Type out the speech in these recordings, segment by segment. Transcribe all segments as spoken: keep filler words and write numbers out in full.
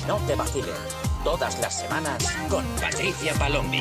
no te vacilen. Todas las semanas con Patricia Palombi.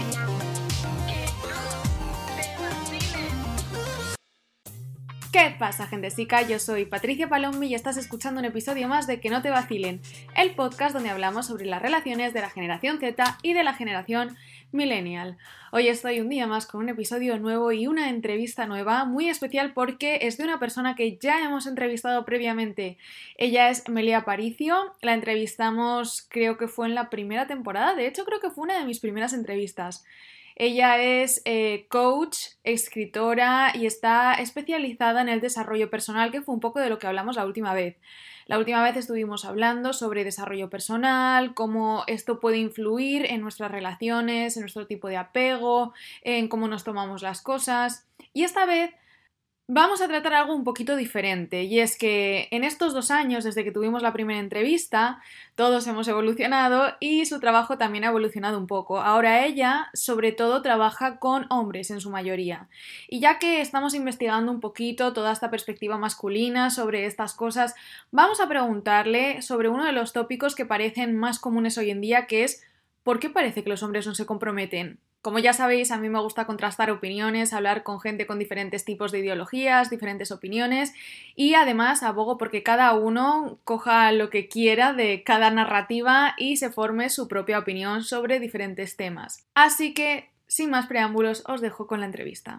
¿Qué pasa, gentesica? Yo soy Patricia Palombi y estás escuchando un episodio más de Que no te vacilen, el podcast donde hablamos sobre las relaciones de la generación Z y de la generación millennial. Hoy estoy un día más con un episodio nuevo y una entrevista nueva muy especial porque es de una persona que ya hemos entrevistado previamente. Ella es Meli Aparicio, la entrevistamos creo que fue en la primera temporada, de hecho creo que fue una de mis primeras entrevistas. Ella es eh, coach, escritora y está especializada en el desarrollo personal, que fue un poco de lo que hablamos la última vez. La última vez estuvimos hablando sobre desarrollo personal, cómo esto puede influir en nuestras relaciones, en nuestro tipo de apego, en cómo nos tomamos las cosas. Y esta vez vamos a tratar algo un poquito diferente, y es que en estos dos años, desde que tuvimos la primera entrevista, todos hemos evolucionado y su trabajo también ha evolucionado un poco. Ahora ella, sobre todo, trabaja con hombres en su mayoría. Y ya que estamos investigando un poquito toda esta perspectiva masculina sobre estas cosas, vamos a preguntarle sobre uno de los tópicos que parecen más comunes hoy en día, que es ¿por qué parece que los hombres no se comprometen? Como ya sabéis, a mí me gusta contrastar opiniones, hablar con gente con diferentes tipos de ideologías, diferentes opiniones y además abogo porque cada uno coja lo que quiera de cada narrativa y se forme su propia opinión sobre diferentes temas. Así que, sin más preámbulos, os dejo con la entrevista.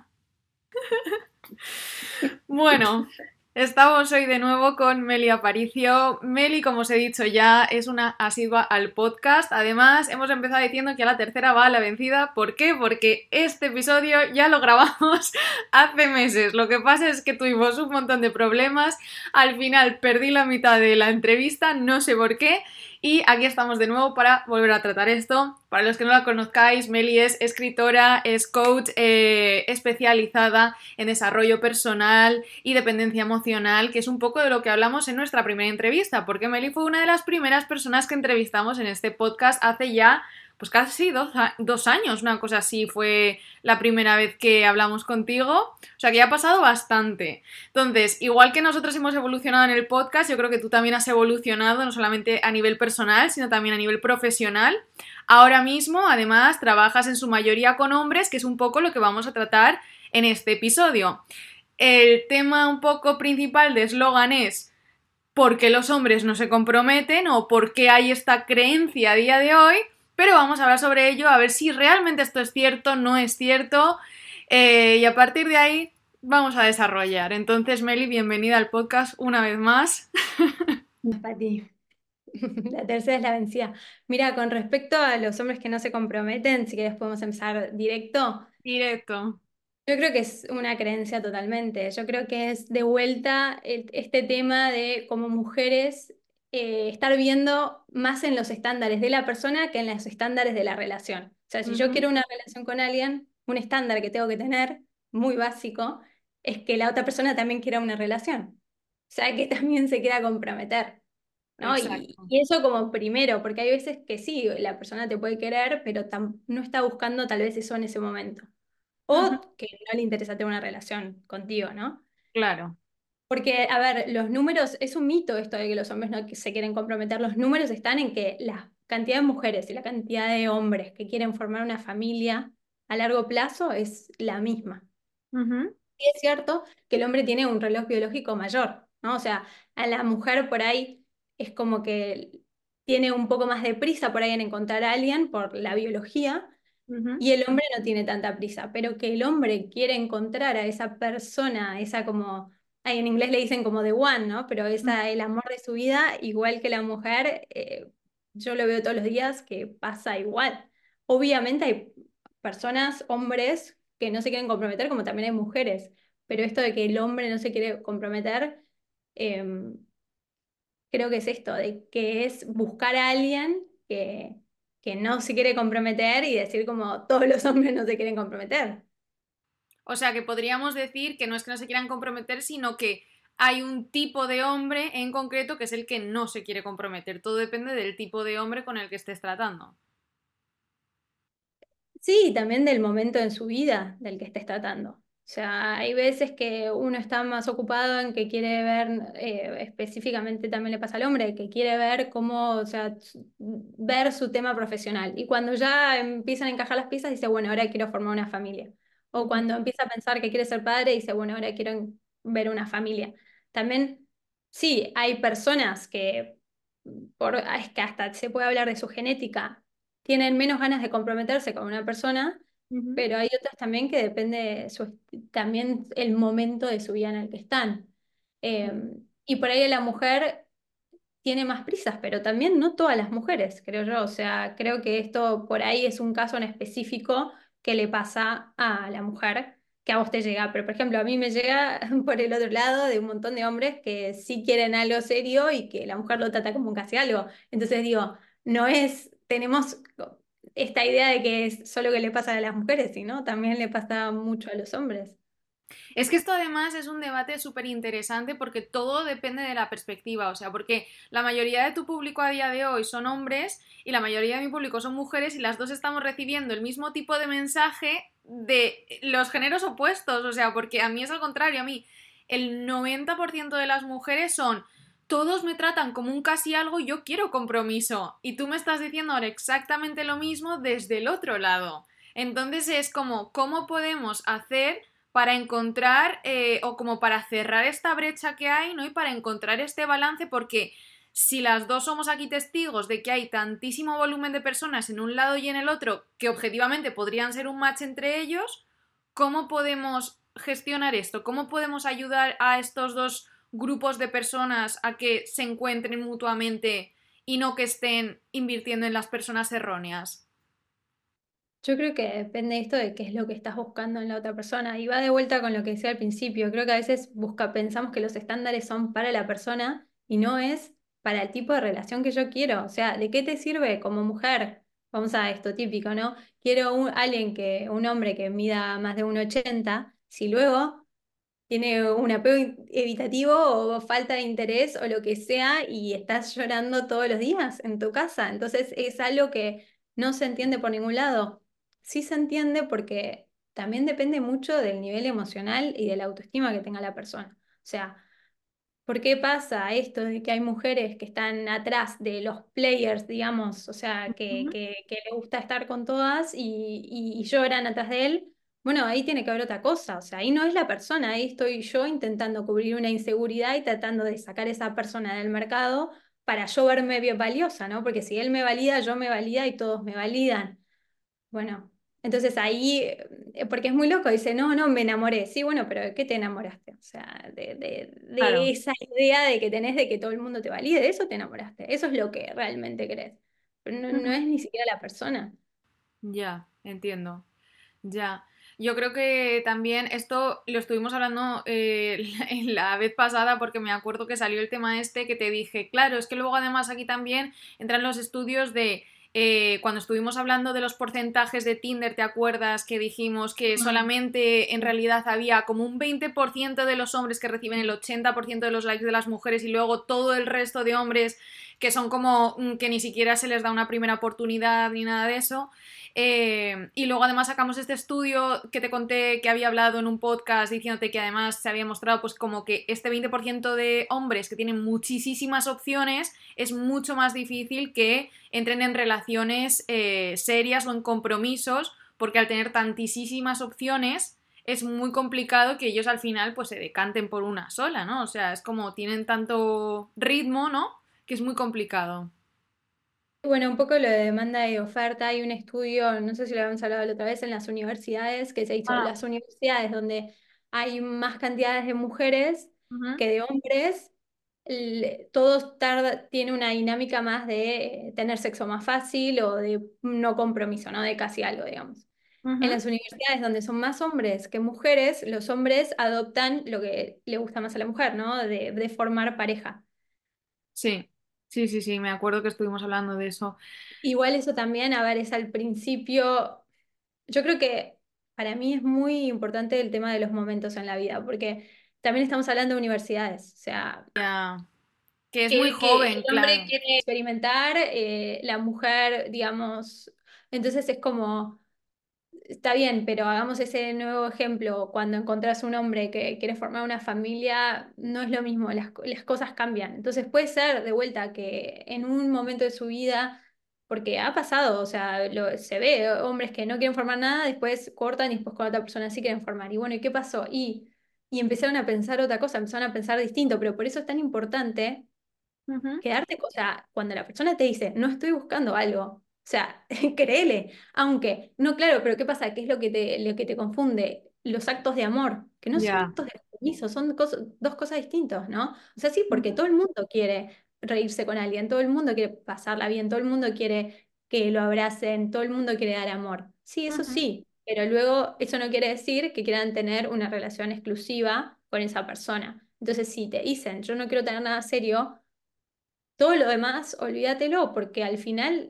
Bueno, estamos hoy de nuevo con Meli Aparicio. Meli, como os he dicho ya, es una asidua al podcast. Además, hemos empezado diciendo que a la tercera va la vencida. ¿Por qué? Porque este episodio ya lo grabamos hace meses. Lo que pasa es que tuvimos un montón de problemas. Al final perdí la mitad de la entrevista, no sé por qué. Y aquí estamos de nuevo para volver a tratar esto. Para los que no la conozcáis, Meli es escritora, es coach eh, especializada en desarrollo personal y dependencia emocional, que es un poco de lo que hablamos en nuestra primera entrevista, porque Meli fue una de las primeras personas que entrevistamos en este podcast hace ya pues casi dos, dos años, una cosa así, fue la primera vez que hablamos contigo, o sea que ya ha pasado bastante. Entonces, igual que nosotros hemos evolucionado en el podcast, yo creo que tú también has evolucionado, no solamente a nivel personal, sino también a nivel profesional. Ahora mismo, además, trabajas en su mayoría con hombres, que es un poco lo que vamos a tratar en este episodio. El tema un poco principal de eslogan es ¿por qué los hombres no se comprometen? O ¿por qué hay esta creencia a día de hoy? Pero vamos a hablar sobre ello, a ver si realmente esto es cierto, no es cierto, eh, y a partir de ahí vamos a desarrollar. Entonces, Meli, bienvenida al podcast una vez más. Pati, la tercera es la vencida. Mira, con respecto a los hombres que no se comprometen, si querés podemos empezar directo. Directo. Yo creo que es una creencia totalmente. Yo creo que es de vuelta el- este tema de como mujeres eh, estar viendo más en los estándares de la persona que en los estándares de la relación. O sea, si yo Uh-huh. quiero una relación con alguien, un estándar que tengo que tener, muy básico, es que la otra persona también quiera una relación. O sea, que también se quiera comprometer. ¿No? Y, Exacto. y eso como primero, porque hay veces que sí, la persona te puede querer, pero tam- no está buscando tal vez eso en ese momento. Uh-huh. O que no le interesa tener una relación contigo, ¿no? Claro. Porque, a ver, los números, es un mito esto de que los hombres no que se quieren comprometer. Los números están en que la cantidad de mujeres y la cantidad de hombres que quieren formar una familia a largo plazo es la misma. Uh-huh. Y es cierto que el hombre tiene un reloj biológico mayor, ¿no? O sea, a la mujer por ahí es como que tiene un poco más de prisa por ahí en encontrar a alguien por la biología, Uh-huh. y el hombre no tiene tanta prisa, pero que el hombre quiere encontrar a esa persona, esa como, ay, en inglés le dicen como the one, ¿no? Pero esa, el amor de su vida, igual que la mujer, eh, yo lo veo todos los días que pasa igual. Obviamente hay personas, hombres, que no se quieren comprometer, como también hay mujeres, pero esto de que el hombre no se quiere comprometer, em, creo que es esto, de que es buscar a alguien que, que no se quiere comprometer y decir como todos los hombres no se quieren comprometer. O sea que podríamos decir que no es que no se quieran comprometer, sino que hay un tipo de hombre en concreto que es el que no se quiere comprometer. Todo depende del tipo de hombre con el que estés tratando. Sí, y también del momento en su vida del que estés tratando. sea, hay veces que uno está más ocupado en que quiere ver, eh, específicamente también le pasa al hombre, que quiere ver cómo, o sea, s- ver su tema profesional. Y cuando ya empiezan a encajar las piezas, dice, bueno, ahora quiero formar una familia. O Ujú, cuando empieza a pensar que quiere ser padre, dice, bueno, ahora quiero ver una familia. También, sí, hay personas que, por, es que hasta se puede hablar de su genética, tienen menos ganas de comprometerse con una persona, ujú, pero hay otras también que depende de su, est- también el momento de su vida en el que están. Eh, y por ahí la mujer tiene más prisas, pero también no todas las mujeres, creo yo. O sea, creo que esto por ahí es un caso en específico que le pasa a la mujer, que a vos te llega. Pero, por ejemplo, a mí me llega por el otro lado de un montón de hombres que sí quieren algo serio y que la mujer lo trata como casi algo. Entonces digo, no es, tenemos esta idea de que es solo que le pasa a las mujeres, sino también le pasa mucho a los hombres. Es que esto además es un debate súper interesante porque todo depende de la perspectiva, o sea, porque la mayoría de tu público a día de hoy son hombres y la mayoría de mi público son mujeres y las dos estamos recibiendo el mismo tipo de mensaje de los géneros opuestos, o sea, porque a mí es al contrario, a mí el noventa por ciento de las mujeres son todos me tratan como un casi algo y yo quiero compromiso y tú me estás diciendo ahora exactamente lo mismo desde el otro lado. Entonces es como, ¿cómo podemos hacer para encontrar eh, o como para cerrar esta brecha que hay, ¿no? Y para encontrar este balance, porque si las dos somos aquí testigos de que hay tantísimo volumen de personas en un lado y en el otro que objetivamente podrían ser un match entre ellos, ¿cómo podemos gestionar esto? ¿Cómo podemos ayudar a estos dos grupos de personas a que se encuentren mutuamente y no que estén invirtiendo en las personas erróneas? Yo creo que depende de esto de qué es lo que estás buscando en la otra persona. Y va de vuelta con lo que decía al principio. Creo que a veces busca, pensamos que los estándares son para la persona y no es para el tipo de relación que yo quiero. O sea, ¿de qué te sirve como mujer? Vamos a esto típico, ¿no? Quiero un, alguien que, un hombre que mida más de uno ochenta, si luego tiene un apego evitativo o falta de interés o lo que sea y estás llorando todos los días en tu casa. Entonces es algo que no se entiende por ningún lado. Sí se entiende porque también depende mucho del nivel emocional y de la autoestima que tenga la persona. O sea, ¿por qué pasa esto de que hay mujeres que están atrás de los players, digamos, o sea, que, Ujú. que, que le gusta estar con todas y, y- y lloran atrás de él? Bueno, ahí tiene que haber otra cosa, o sea, ahí no es la persona, ahí estoy yo intentando cubrir una inseguridad y tratando de sacar a esa persona del mercado para yo verme bien valiosa, ¿no? Porque si él me valida, yo me valida y todos me validan. Bueno, entonces ahí, eh, porque es muy loco, dice, no, no, me enamoré. Sí, bueno, pero ¿de qué te enamoraste? O sea, de, de, de Claro. esa idea de que tenés de que todo el mundo te valide, de eso te enamoraste. Eso es lo que realmente crees. Pero no, no Ujú. es ni siquiera la persona. Ya, entiendo. Ya, yo creo que también esto lo estuvimos hablando eh, en la vez pasada porque me acuerdo que salió el tema este que te dije, claro, es que luego además aquí también entran los estudios de eh, cuando estuvimos hablando de los porcentajes de Tinder, ¿te acuerdas que dijimos que Mm. solamente en realidad había como un veinte por ciento de los hombres que reciben el ochenta por ciento de los likes de las mujeres y luego todo el resto de hombres que son como mm, que ni siquiera se les da una primera oportunidad ni nada de eso? Eh, y luego además sacamos este estudio que te conté que había hablado en un podcast diciéndote que además se había mostrado pues como que este veinte por ciento de hombres que tienen muchísimas opciones es mucho más difícil que entren en relaciones eh, serias o en compromisos porque al tener tantísimas opciones es muy complicado que ellos al final pues se decanten por una sola, ¿no? O sea, es como tienen tanto ritmo, ¿no? Que es muy complicado. Bueno, un poco lo de demanda y oferta. Hay un estudio, no sé si lo habíamos hablado la otra vez, en las universidades, que se hizo Ah, las universidades donde hay más cantidades de mujeres ujú. que de hombres. l- Todos tarda, tiene una dinámica más de eh, tener sexo más fácil o de no compromiso, ¿no? De casi algo, digamos. En Ujú. las universidades donde son más hombres que mujeres, los hombres adoptan lo que le gusta más a la mujer, ¿no? De, de formar pareja. Sí, sí, sí, sí, me acuerdo que estuvimos hablando de eso. Igual eso también, a ver, es al principio. Yo creo que para mí es muy importante el tema de los momentos en la vida, porque también estamos hablando de universidades, o sea, Ya, que es muy que, que el joven, hombre claro. quiere experimentar, eh, la mujer, digamos, entonces es como, está bien, pero hagamos ese nuevo ejemplo. Cuando encontrás un hombre que quiere formar una familia, no es lo mismo, las, co- las cosas cambian. Entonces puede ser de vuelta que en un momento de su vida, porque ha pasado, o sea, lo- se ve hombres que no quieren formar nada, después cortan y después con otra persona sí quieren formar. Y bueno, ¿y qué pasó? Y, y empezaron a pensar otra cosa, empezaron a pensar distinto, pero por eso es tan importante Ujú. quedarte, o sea, cuando la persona te dice, no estoy buscando algo, o sea, créele, aunque, no, claro, pero ¿qué pasa? ¿Qué es lo que te, lo que te confunde? Los actos de amor, que no son Ya. actos de compromiso, son cos- dos cosas distintas, ¿no? O sea, sí, porque Ujú. todo el mundo quiere reírse con alguien, todo el mundo quiere pasarla bien, todo el mundo quiere que lo abracen, todo el mundo quiere dar amor. Sí, eso Ujú. sí, pero luego eso no quiere decir que quieran tener una relación exclusiva con esa persona. Entonces, si te dicen, yo no quiero tener nada serio, todo lo demás, olvídatelo, porque al final,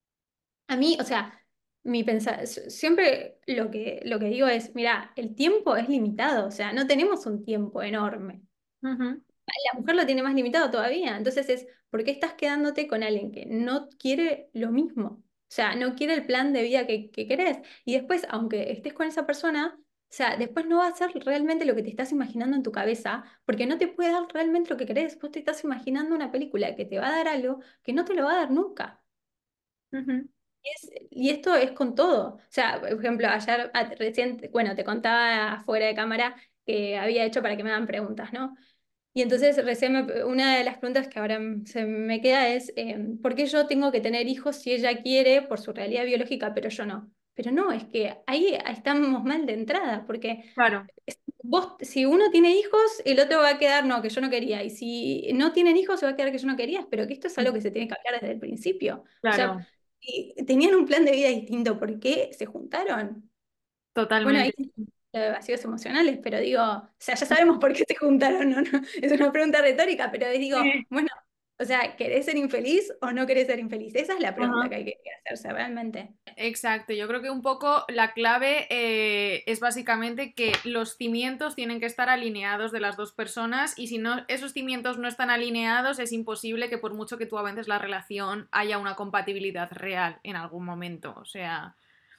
a mí, o sea, mi pensar, siempre lo que, lo que digo es, mira, el tiempo es limitado, o sea, no tenemos un tiempo enorme. Ujú. La mujer lo tiene más limitado todavía, entonces es, ¿por qué estás quedándote con alguien que no quiere lo mismo? O sea, no quiere el plan de vida que, que querés. Y después, aunque estés con esa persona, o sea, después no va a ser realmente lo que te estás imaginando en tu cabeza, porque no te puede dar realmente lo que querés. Vos te estás imaginando una película que te va a dar algo que no te lo va a dar nunca. Ujú. Y, es- y esto es con todo. O sea, por ejemplo, ayer, ah, recién, bueno, te contaba fuera de cámara que había hecho para que me hagan preguntas, ¿no? Y entonces recién me- una de las preguntas que ahora m- se me queda es, eh, ¿por qué yo tengo que tener hijos si ella quiere por su realidad biológica, pero yo no? Pero no, es que ahí estamos mal de entrada, porque Claro, es- vos, si uno tiene hijos, el otro va a quedar, no, que yo no quería, y si no tienen hijos, se va a quedar que yo no quería, pero que esto es algo que se tiene que hablar desde el principio. O sea, claro, y tenían un plan de vida distinto, ¿por qué se juntaron? Bueno, ahí totalmente. lo de vacíos emocionales, pero digo, o sea, ya sabemos por qué se juntaron, ¿no? No, es una pregunta retórica, pero digo, Sí. bueno, o sea, ¿querés ser infeliz o no querés ser infeliz? Esa es la pregunta Ajá. que hay que que hacerse realmente. Exacto, yo creo que un poco la clave eh, es básicamente que los cimientos tienen que estar alineados de las dos personas y si no, esos cimientos no están alineados es imposible que por mucho que tú avances la relación haya una compatibilidad real en algún momento. O sea,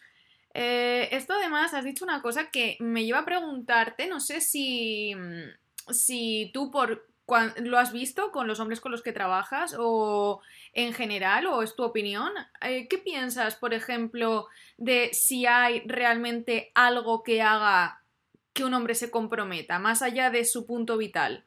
eh, esto además has dicho una cosa que me lleva a preguntarte, no sé si, si tú por, cuan- lo has visto con los hombres con los que trabajas o en general o es tu opinión. Eh, ¿qué piensas, por ejemplo, de si hay realmente algo que haga que un hombre se comprometa, más allá de su punto vital?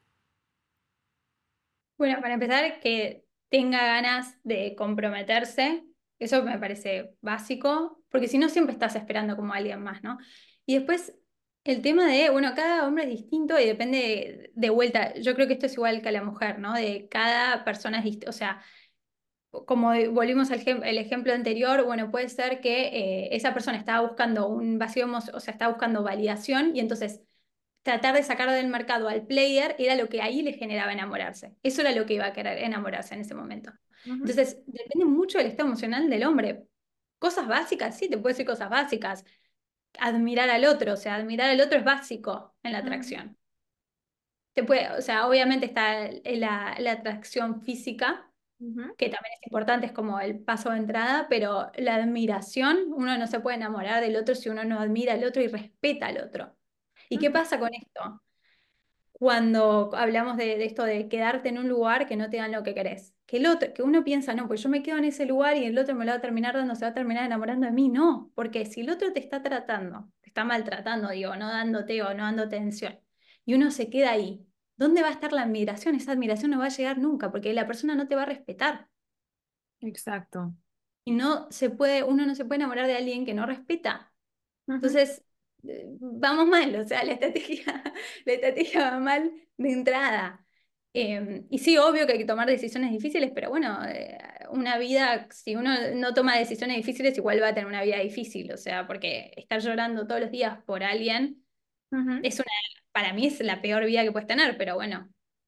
Bueno, para empezar, que tenga ganas de comprometerse, eso me parece básico, porque si no siempre estás esperando como alguien más, ¿no? Y después el tema de, bueno, cada hombre es distinto y depende de, de vuelta, yo creo que esto es igual que a la mujer, ¿no? De cada persona es distinto, o sea, como de- volvimos al ejem- el ejemplo anterior, bueno, puede ser que eh, esa persona estaba buscando un vacío, emo- o sea, estaba buscando validación y entonces tratar de sacar del mercado al player era lo que ahí le generaba enamorarse. Eso era lo que iba a querer enamorarse en ese momento. Ujú. Entonces, depende mucho del estado emocional del hombre. Cosas básicas, sí, te puedo decir cosas básicas. Admirar al otro, o sea, admirar al otro es básico en la Ujú. atracción. Te puede, o sea, obviamente está la, la atracción física, Ujú. que también es importante, es como el paso de entrada, pero la admiración, uno no se puede enamorar del otro si uno no admira al otro y respeta al otro. ¿Y qué Ujú. pasa con esto? Cuando hablamos de, de esto de quedarte en un lugar que no te dan lo que querés. Que el otro, que uno piensa, no, pues yo me quedo en ese lugar y el otro me lo va a terminar dando, se va a terminar enamorando de mí. No, porque si el otro te está tratando, te está maltratando, digo, no dándote o no dándote atención, y uno se queda ahí, ¿dónde va a estar la admiración? Esa admiración no va a llegar nunca, porque la persona no te va a respetar. Exacto. Y no se puede, uno no se puede enamorar de alguien que no respeta. Ujú. Entonces, eh, vamos mal, o sea, la estrategia, la estrategia va mal de entrada. Eh, y sí, obvio que hay que tomar decisiones difíciles, pero bueno, eh, una vida, si uno no toma decisiones difíciles, igual va a tener una vida difícil, o sea, porque estar llorando todos los días por alguien Ujú. es una, para mí es la peor vida que puedes tener, pero bueno.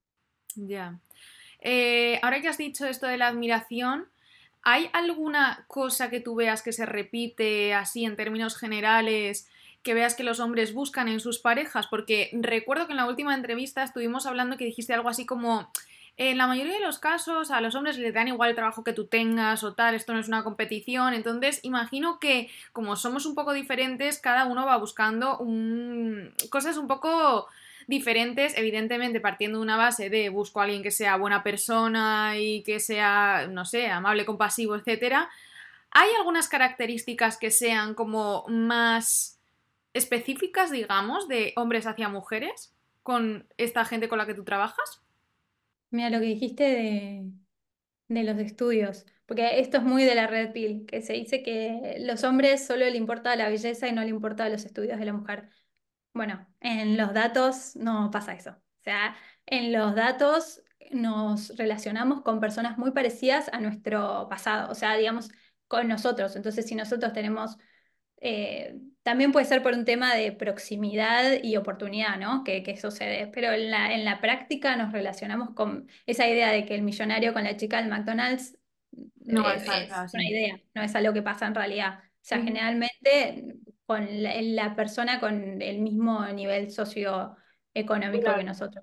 Ya. Eh, ahora que has dicho esto de la admiración, ¿hay alguna cosa que tú veas que se repite así en términos generales, que veas que los hombres buscan en sus parejas? Porque recuerdo que en la última entrevista estuvimos hablando que dijiste algo así como en la mayoría de los casos a los hombres les dan igual el trabajo que tú tengas o tal, esto no es una competición, entonces imagino que como somos un poco diferentes, cada uno va buscando un... cosas un poco diferentes, evidentemente partiendo de una base de busco a alguien que sea buena persona y que sea, no sé, amable, compasivo, etcétera. ¿Hay algunas características que sean como más específicas, digamos, de hombres hacia mujeres con esta gente con la que tú trabajas? Mira lo que dijiste de, de los estudios, porque esto es muy de la Red Pill, que se dice que los hombres solo le importa la belleza y no le importa los estudios de la mujer. Bueno, en los datos no pasa eso. O sea, en los datos nos relacionamos con personas muy parecidas a nuestro pasado, o sea, digamos, con nosotros. Entonces, si nosotros tenemos, eh, también puede ser por un tema de proximidad y oportunidad, ¿no? Que, que sucede. Pero en la, en la práctica nos relacionamos con esa idea de que el millonario con la chica del McDonald's No es, es es algo una así. idea, no es algo que pasa en realidad. O sea, Ujú. generalmente con la, la persona con el mismo nivel socioeconómico que Claro. nosotros.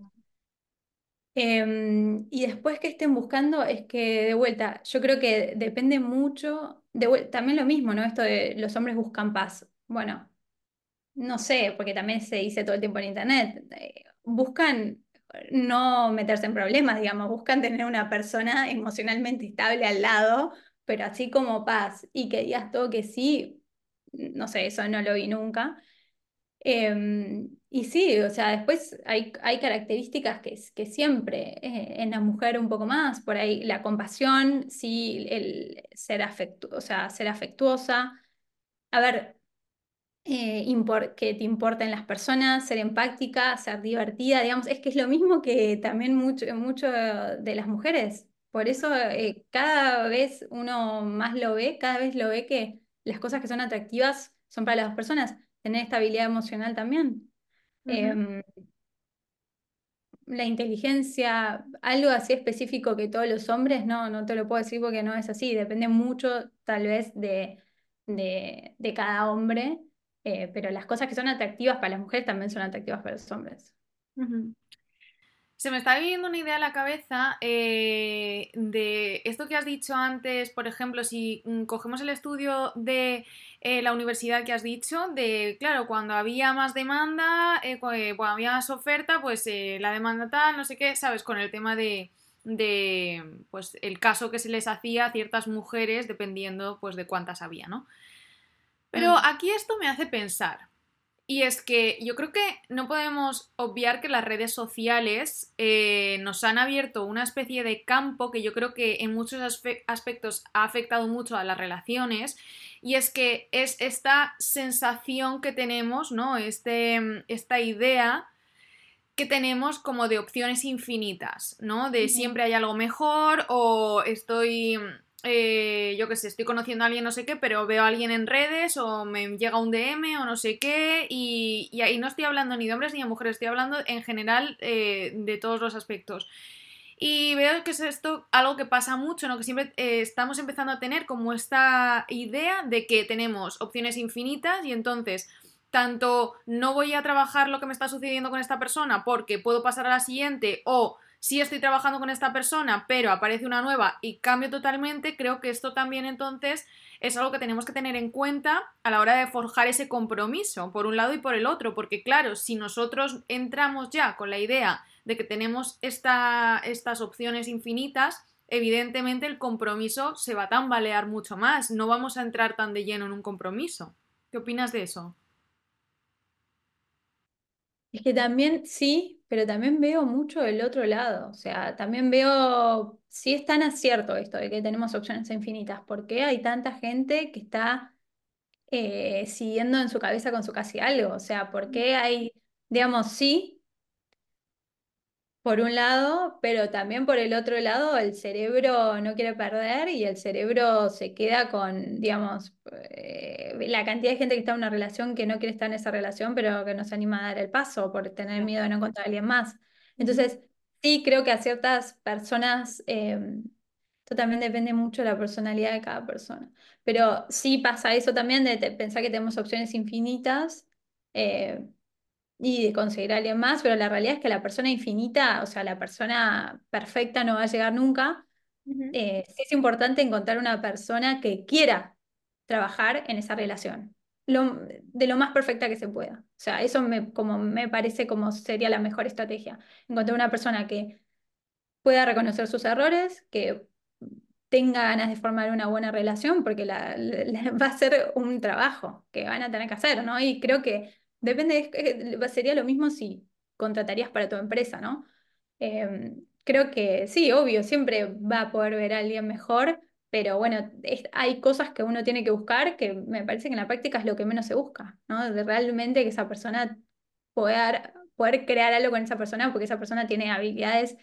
Em, y después que estén buscando, es que de vuelta, yo creo que depende mucho, de vuel- también lo mismo, ¿no? Esto de los hombres buscan paz. Bueno, no sé, porque también se dice todo el tiempo en internet, eh, buscan no meterse en problemas, digamos, buscan tener una persona emocionalmente estable al lado, pero así como paz, y que digas todo que sí, no sé, eso no lo vi nunca. Eh, y sí, o sea, después hay, hay características que, que siempre eh, en la mujer un poco más, por ahí la compasión, sí, el ser afectu o sea, ser afectuosa. A ver, eh, impor- que te importen las personas, ser empática, ser divertida, digamos, es que es lo mismo que también mucho, mucho de las mujeres. Por eso eh, cada vez uno más lo ve, cada vez lo ve que las cosas que son atractivas son para las dos personas. Tener estabilidad emocional también. Ujú. Em, la inteligencia, algo así específico que todos los hombres, no, no te lo puedo decir porque no es así, depende mucho tal vez de, de, de cada hombre, eh, pero las cosas que son atractivas para las mujeres también son atractivas para los hombres. Ujú. Se me está viniendo una idea a la cabeza eh, de esto que has dicho antes, por ejemplo, si mm, cogemos el estudio de eh, la universidad que has dicho, de, claro, cuando había más demanda, eh, cu- eh, cuando había más oferta, pues eh, la demanda tal, no sé qué, ¿sabes? Con el tema de, de, pues, el caso que se les hacía a ciertas mujeres dependiendo, pues, de cuántas había, ¿no? Pero Mm. aquí esto me hace pensar. Y es que yo creo que no podemos obviar que las redes sociales eh, nos han abierto una especie de campo que yo creo que en muchos aspe- aspectos ha afectado mucho a las relaciones y es que es esta sensación que tenemos, ¿no? Este, esta idea que tenemos como de opciones infinitas, ¿no? De Ujú. siempre hay algo mejor o estoy, eh, yo qué sé, estoy conociendo a alguien no sé qué, pero veo a alguien en redes o me llega un D M o no sé qué y, y ahí no estoy hablando ni de hombres ni de mujeres, estoy hablando en general eh, de todos los aspectos. Y veo que es esto algo que pasa mucho, ¿no? Que siempre eh, estamos empezando a tener como esta idea de que tenemos opciones infinitas y entonces tanto no voy a trabajar lo que me está sucediendo con esta persona porque puedo pasar a la siguiente o si estoy trabajando con esta persona pero aparece una nueva y cambio totalmente, creo que esto también entonces es algo que tenemos que tener en cuenta a la hora de forjar ese compromiso por un lado y por el otro, porque claro, si nosotros entramos ya con la idea de que tenemos esta, estas opciones infinitas, evidentemente el compromiso se va a tambalear mucho más, no vamos a entrar tan de lleno en un compromiso. ¿Qué opinas de eso? Es que también sí, pero también veo mucho del otro lado, o sea, también veo, sí es tan acierto esto de que tenemos opciones infinitas, ¿por qué hay tanta gente que está eh, siguiendo en su cabeza con su casi algo? O sea, ¿por qué hay, digamos, sí, por un lado, pero también por el otro lado, el cerebro no quiere perder y el cerebro se queda con, digamos, eh, la cantidad de gente que está en una relación que no quiere estar en esa relación, pero que no se anima a dar el paso por tener Ya. miedo de no encontrar a alguien más. Ujú. Entonces, sí creo que a ciertas personas, eh, esto también depende mucho de la personalidad de cada persona, pero sí pasa eso también de te- pensar que tenemos opciones infinitas. eh, y de conseguir a alguien más, pero la realidad es que la persona infinita, o sea, la persona perfecta no va a llegar nunca. Ujú. Eh, sí es importante encontrar una persona que quiera trabajar en esa relación, lo- de lo más perfecta que se pueda. O sea, eso me, como, me parece como sería la mejor estrategia. Encontrar una persona que pueda reconocer sus errores, que tenga ganas de formar una buena relación, porque la- la- va a ser un trabajo que van a tener que hacer, ¿no? Y creo que depende, es que sería lo mismo si contratarías para tu empresa, ¿no? Eh, creo que sí, obvio, siempre va a poder ver a alguien mejor, pero bueno, es- hay cosas que uno tiene que buscar que me parece que en la práctica es lo que menos se busca, ¿no? De realmente que esa persona poder, poder crear algo con esa persona, porque esa persona tiene habilidades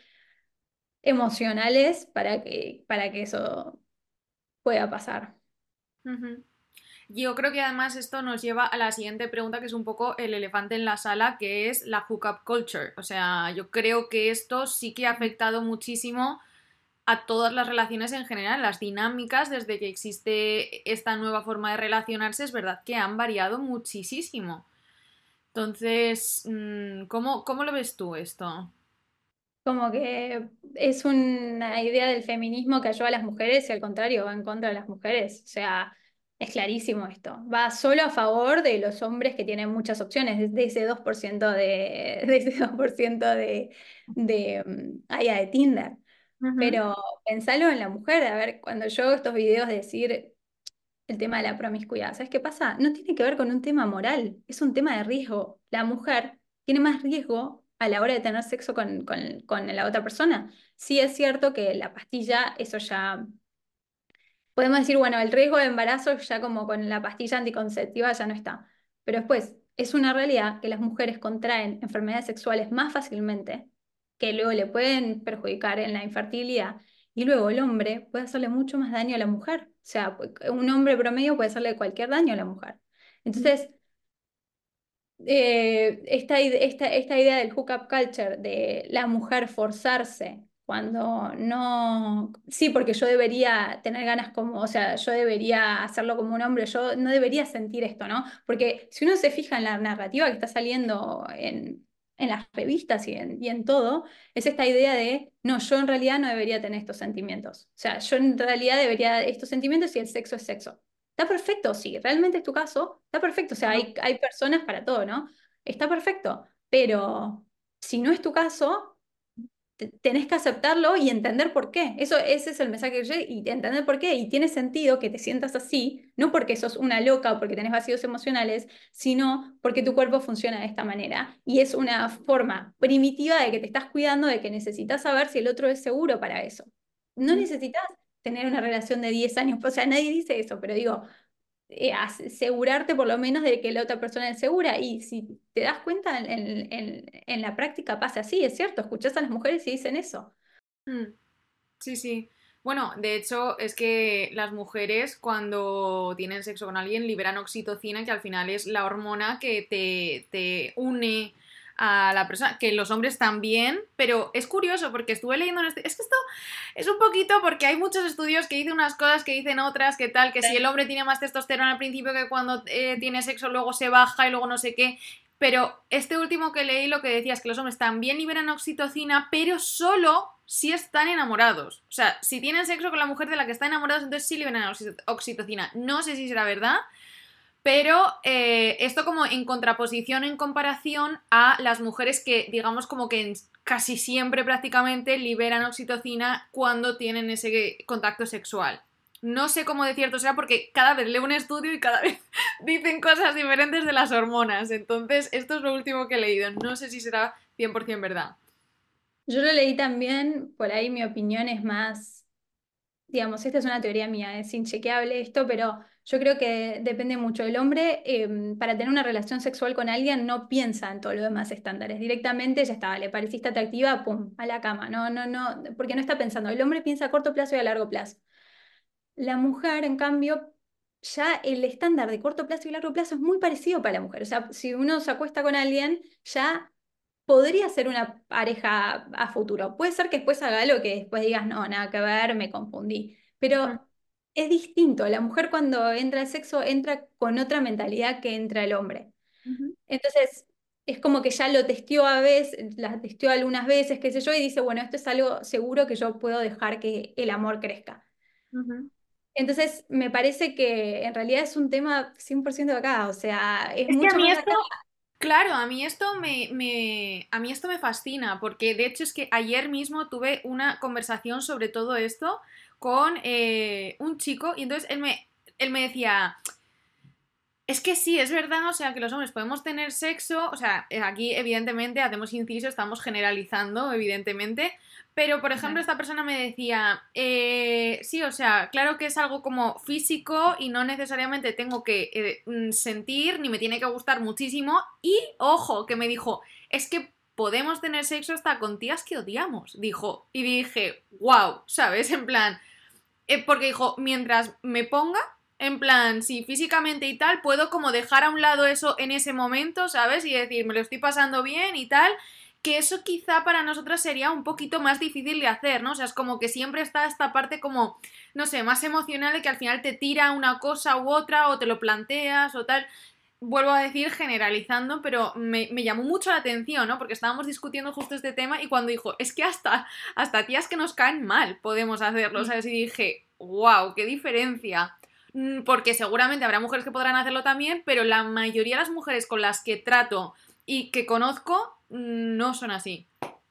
emocionales para que, para que eso pueda pasar. Ujú. Yo creo que además esto nos lleva a la siguiente pregunta, que es un poco el elefante en la sala, que es la hookup culture. O sea, yo creo que esto sí que ha afectado muchísimo a todas las relaciones en general. Las dinámicas, desde que existe esta nueva forma de relacionarse, es verdad que han variado muchísimo. Entonces, mm, ¿cómo, cómo lo ves tú esto? Como que es una idea del feminismo que ayuda a las mujeres y al contrario va en contra de las mujeres. O sea, es clarísimo esto. Va solo a favor de los hombres que tienen muchas opciones, de de ese dos por ciento de, de ese dos por ciento de, de, mm, ah, ya, de Tinder. Ujú. Pero pensalo en la mujer. A ver, cuando yo hago estos videos de decir el tema de la promiscuidad. ¿Sabes qué pasa? No tiene que ver con un tema moral, es un tema de riesgo. La mujer tiene más riesgo a la hora de tener sexo con, con, con la otra persona. Sí es cierto que la pastilla, eso ya podemos decir, bueno, el riesgo de embarazo ya como con la pastilla anticonceptiva ya no está. Pero después, es una realidad que las mujeres contraen enfermedades sexuales más fácilmente, que luego le pueden perjudicar en la infertilidad, y luego el hombre puede hacerle mucho más daño a la mujer. O sea, un hombre promedio puede hacerle cualquier daño a la mujer. Entonces, eh, esta, ide- esta, esta idea del hookup culture, de la mujer forzarse cuando no, sí, porque yo debería tener ganas como, o sea, yo debería hacerlo como un hombre, yo no debería sentir esto, ¿no? Porque si uno se fija en la narrativa que está saliendo en, en las revistas y en, y en todo, es esta idea de, no, yo en realidad no debería tener estos sentimientos. O sea, yo en realidad debería estos sentimientos y el sexo es sexo. Está perfecto, sí, realmente es tu caso, está perfecto. O sea, hay, hay personas para todo, ¿no? Está perfecto, pero si no es tu caso, te- tenés que aceptarlo y entender por qué. Eso, ese es el mensaje que yo, y entender por qué. Y tiene sentido que te sientas así, no porque sos una loca o porque tenés vacíos emocionales, sino porque tu cuerpo funciona de esta manera. Y es una forma primitiva de que te estás cuidando, de que necesitas saber si el otro es seguro para eso. No Ujú. necesitas tener una relación de diez años, o sea, nadie dice eso, pero digo, eh, asegurarte por lo menos de que la otra persona es segura. Y si te das cuenta, en, en- en- en la práctica pasa así, es cierto, escuchás a las mujeres y dicen eso. Mm. Sí, sí. Bueno, de hecho, es que las mujeres cuando tienen sexo con alguien liberan oxitocina, que al final es la hormona que te, te une a la persona, que los hombres también, pero es curioso porque estuve leyendo en este... Es que esto es un poquito porque hay muchos estudios que dicen unas cosas, que dicen otras, que tal, que si el hombre tiene más testosterona al principio que cuando eh, tiene sexo luego se baja y luego no sé qué, pero este último que leí lo que decía es que los hombres también liberan oxitocina, pero solo si están enamorados. O sea, si tienen sexo con la mujer de la que están enamorados, entonces sí liberan oxitocina. No sé si será verdad, pero eh, esto como en contraposición, en comparación a las mujeres que, digamos, como que casi siempre prácticamente liberan oxitocina cuando tienen ese contacto sexual. No sé cómo de cierto sea porque cada vez leo un estudio y cada vez dicen cosas diferentes de las hormonas. Entonces, esto es lo último que he leído. No sé si será cien por ciento verdad. Yo lo leí también, por ahí mi opinión es más, digamos, esta es una teoría mía, es inchequeable esto, pero yo creo que depende mucho. El hombre, eh, para tener una relación sexual con alguien, no piensa en todo lo demás estándares. Directamente ya está, le pareciste atractiva, pum, a la cama. No, no, no, porque no está pensando. El hombre piensa a corto plazo y a largo plazo. La mujer, en cambio, ya el estándar de corto plazo y largo plazo es muy parecido para la mujer. O sea, si uno se acuesta con alguien, ya podría ser una pareja a futuro. Puede ser que después haga algo que después digas, no, nada que ver, me confundí. Pero es distinto. La mujer cuando entra al sexo entra con otra mentalidad que entra el hombre. Ujú. Entonces, es como que ya lo testeó a veces, la testeó algunas veces, qué sé yo, y dice, bueno, esto es algo seguro que yo puedo dejar que el amor crezca. Ujú. Entonces, me parece que en realidad es un tema cien por ciento de acá, o sea, es Es que a mucho mí más esto, acá. claro, a mí esto me, me, a mí esto me fascina, porque de hecho es que ayer mismo tuve una conversación sobre todo esto con eh, un chico y entonces él me, él me decía, es que sí, es verdad, o sea, que los hombres podemos tener sexo, o sea, eh, aquí evidentemente hacemos inciso, estamos generalizando, evidentemente, pero por ejemplo Claro. esta persona me decía, eh, sí, o sea, claro que es algo como físico y no necesariamente tengo que eh, mm, sentir ni me tiene que gustar muchísimo y, ojo, que me dijo, es que podemos tener sexo hasta con tías que odiamos, dijo, y dije, wow, ¿sabes? En plan, eh, porque dijo, mientras me ponga, en plan, si físicamente y tal, puedo como dejar a un lado eso en ese momento, ¿sabes? Y decir, me lo estoy pasando bien y tal, que eso quizá para nosotras sería un poquito más difícil de hacer, ¿no? O sea, es como que siempre está esta parte como, no sé, más emocional de que al final te tira una cosa u otra o te lo planteas o tal. Vuelvo a decir generalizando, pero me, me llamó mucho la atención, ¿no? Porque estábamos discutiendo justo este tema y cuando dijo, es que hasta, hasta tías que nos caen mal podemos hacerlo, ¿sabes? Y dije, wow, qué diferencia. Mm, Porque seguramente habrá mujeres que podrán hacerlo también, pero la mayoría de las mujeres con las que trato y que conozco mm, no son así.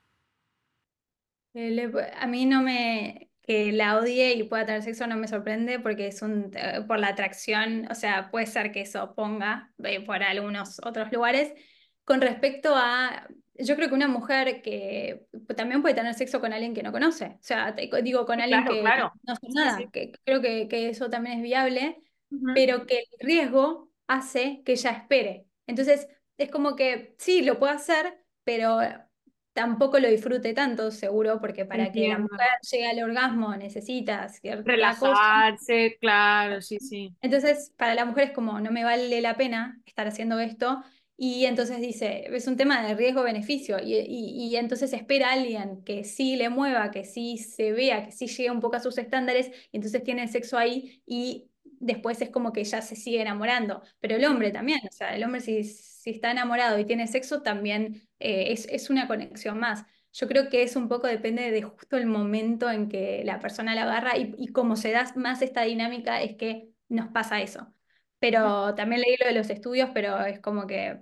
Eh, le- a mí no me, que la odie y pueda tener sexo no me sorprende porque es un, eh, por la atracción, o sea, puede ser que eso ponga eh, por algunos otros lugares. Con respecto a, yo creo que una mujer que también puede tener sexo con alguien que no conoce, o sea, te- digo, con Sí, alguien claro, que, que claro. no sabe Sí, sí. nada, que creo que, que eso también es viable, Ujú. pero que el riesgo hace que ella espere. Entonces, es como que sí, lo puede hacer, pero tampoco lo disfrute tanto, seguro, porque para que la Entiendo. mujer llegue al orgasmo necesita cierta cosa. Relajarse, claro, sí, sí. Entonces, para la mujer es como, no me vale la pena estar haciendo esto. Y entonces dice, es un tema de riesgo-beneficio. Y, y, y entonces espera a alguien que sí le mueva, que sí se vea, que sí llegue un poco a sus estándares. Y entonces tiene el sexo ahí y después es como que ya se sigue enamorando. Pero el hombre también, o sea, el hombre si, si está enamorado y tiene sexo, también eh, es, es una conexión más. Yo creo que es un poco depende de justo el momento en que la persona la agarra y, y cómo se da más esta dinámica es que nos pasa eso. Pero también leí lo de los estudios, pero es como que,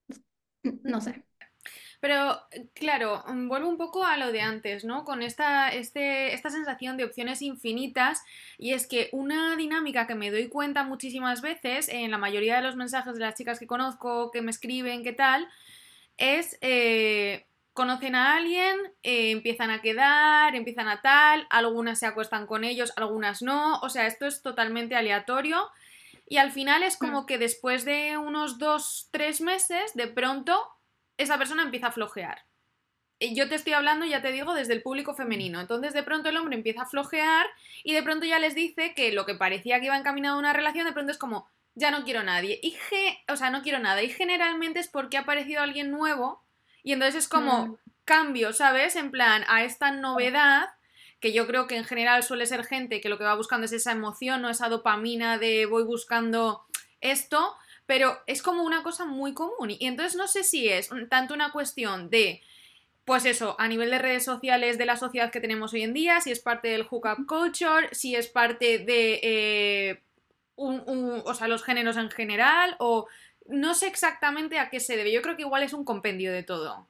no sé. Pero, claro, mm, vuelvo un poco a lo de antes, ¿no? Con esta, este, esta sensación de opciones infinitas, y es que una dinámica que me doy cuenta muchísimas veces en la mayoría de los mensajes de las chicas que conozco, que me escriben, qué tal, es eh, conocen a alguien, eh, empiezan a quedar, empiezan a tal, algunas se acuestan con ellos, algunas no, o sea, esto es totalmente aleatorio. Y al final es Mm. como que después de unos dos, tres meses, de pronto, esa persona empieza a flojear. Y yo te estoy hablando, ya te digo, desde el público femenino. Entonces, de pronto el hombre empieza a flojear y de pronto ya les dice que lo que parecía que iba encaminado a una relación, de pronto es como, ya no quiero nadie. Y ge- o sea, no quiero nada. Y generalmente es porque ha aparecido alguien nuevo y entonces es como Mm. cambio, ¿sabes? En plan, a esta novedad, que yo creo que en general suele ser gente que lo que va buscando es esa emoción, no esa dopamina de voy buscando esto, pero es como una cosa muy común. Y entonces no sé si es tanto una cuestión de pues eso, a nivel de redes sociales de la sociedad que tenemos hoy en día, si es parte del hookup culture, si es parte de eh, un, un, o sea, los géneros en general, o no sé exactamente a qué se debe. Yo creo que igual es un compendio de todo.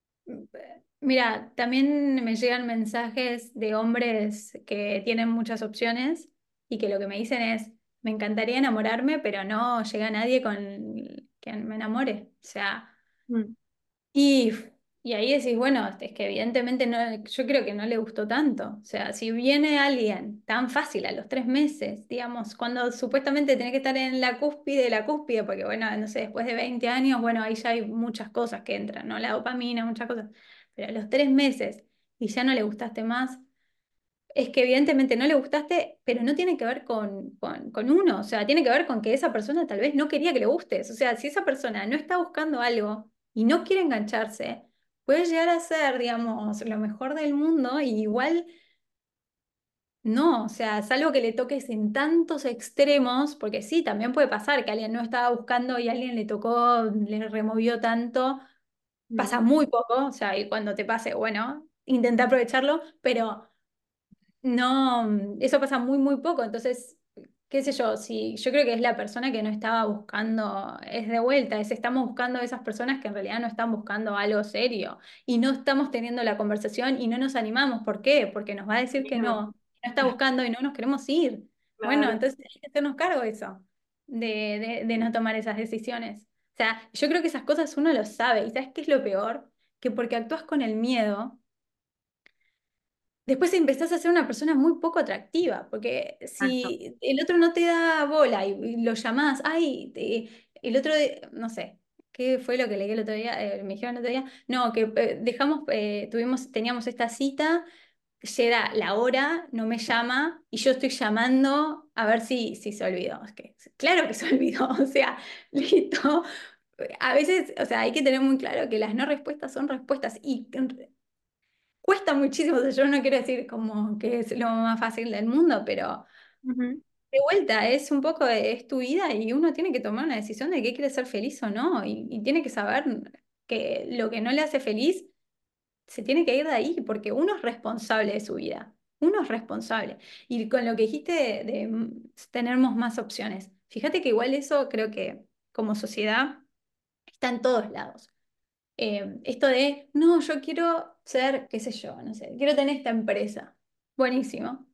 Mira, también me llegan mensajes de hombres que tienen muchas opciones y que lo que me dicen es, me encantaría enamorarme, pero no llega nadie con quien me enamore. O sea, Mm. Y, y ahí decís, bueno, es que evidentemente no, yo creo que no le gustó tanto. O sea, si viene alguien tan fácil a los tres meses, digamos, cuando supuestamente tiene que estar en la cúspide de la cúspide, porque bueno, no sé, después de veinte años, bueno, ahí ya hay muchas cosas que entran, ¿no? La dopamina, muchas cosas. Pero a los tres meses y ya no le gustaste más, es que evidentemente no le gustaste, pero no tiene que ver con, con, con uno, o sea, tiene que ver con que esa persona tal vez no quería que le gustes. O sea, si esa persona no está buscando algo y no quiere engancharse, puede llegar a ser, digamos, lo mejor del mundo y igual no, o sea, es algo que le toques en tantos extremos, porque sí, también puede pasar que alguien no estaba buscando y alguien le tocó, le removió tanto, Mm. pasa muy poco, o sea, y cuando te pase, bueno, intenta aprovecharlo, pero no, eso pasa muy, muy poco. Entonces, qué sé yo, si yo creo que es la persona que no estaba buscando, es de vuelta, es estamos buscando a esas personas que en realidad no están buscando algo serio y no estamos teniendo la conversación y no nos animamos. ¿Por qué? Porque nos va a decir que Miedo. no, no está buscando y no nos queremos ir. Bueno, Claro. entonces hay que hacernos cargo de eso, de, de, de no tomar esas decisiones. O sea, yo creo que esas cosas uno lo sabe. ¿Y sabes qué es lo peor? Que porque actúas con el miedo después empezás a ser una persona muy poco atractiva, porque Exacto. si el otro no te da bola y, y lo llamás, ay, te- el otro, de- no sé, ¿qué fue lo que leí el otro día? Eh, me dijeron el otro día, no, que eh, dejamos, eh, tuvimos, teníamos esta cita, llega la hora, no me llama y yo estoy llamando a ver si, si se olvidó. Es que, claro que se olvidó, o sea, listo. A veces, o sea, hay que tener muy claro que las no respuestas son respuestas y cuesta muchísimo, o sea, yo no quiero decir como que es lo más fácil del mundo, pero Ujú. de vuelta es un poco de, es tu vida y uno tiene que tomar una decisión de qué quiere ser feliz o no, y, y tiene que saber que lo que no le hace feliz se tiene que ir de ahí, porque uno es responsable de su vida, uno es responsable. Y con lo que dijiste de, de, mm, tenemos más opciones, fíjate que igual eso creo que como sociedad está en todos lados. Eh, esto de, no, yo quiero ser, qué sé yo, no sé, quiero tener esta empresa. Buenísimo.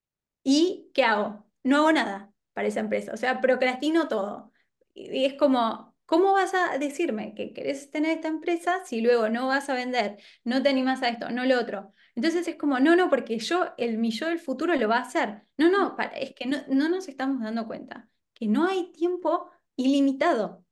¿Y qué hago? No hago nada para esa empresa, o sea, procrastino todo. Y, y es como, ¿cómo vas a decirme que querés tener esta empresa si luego no vas a vender, no te animás a esto, no lo otro? Entonces es como, no, no, porque yo, el mi yo del futuro lo va a hacer. No, no, para- es que no, no nos estamos dando cuenta que no hay tiempo ilimitado,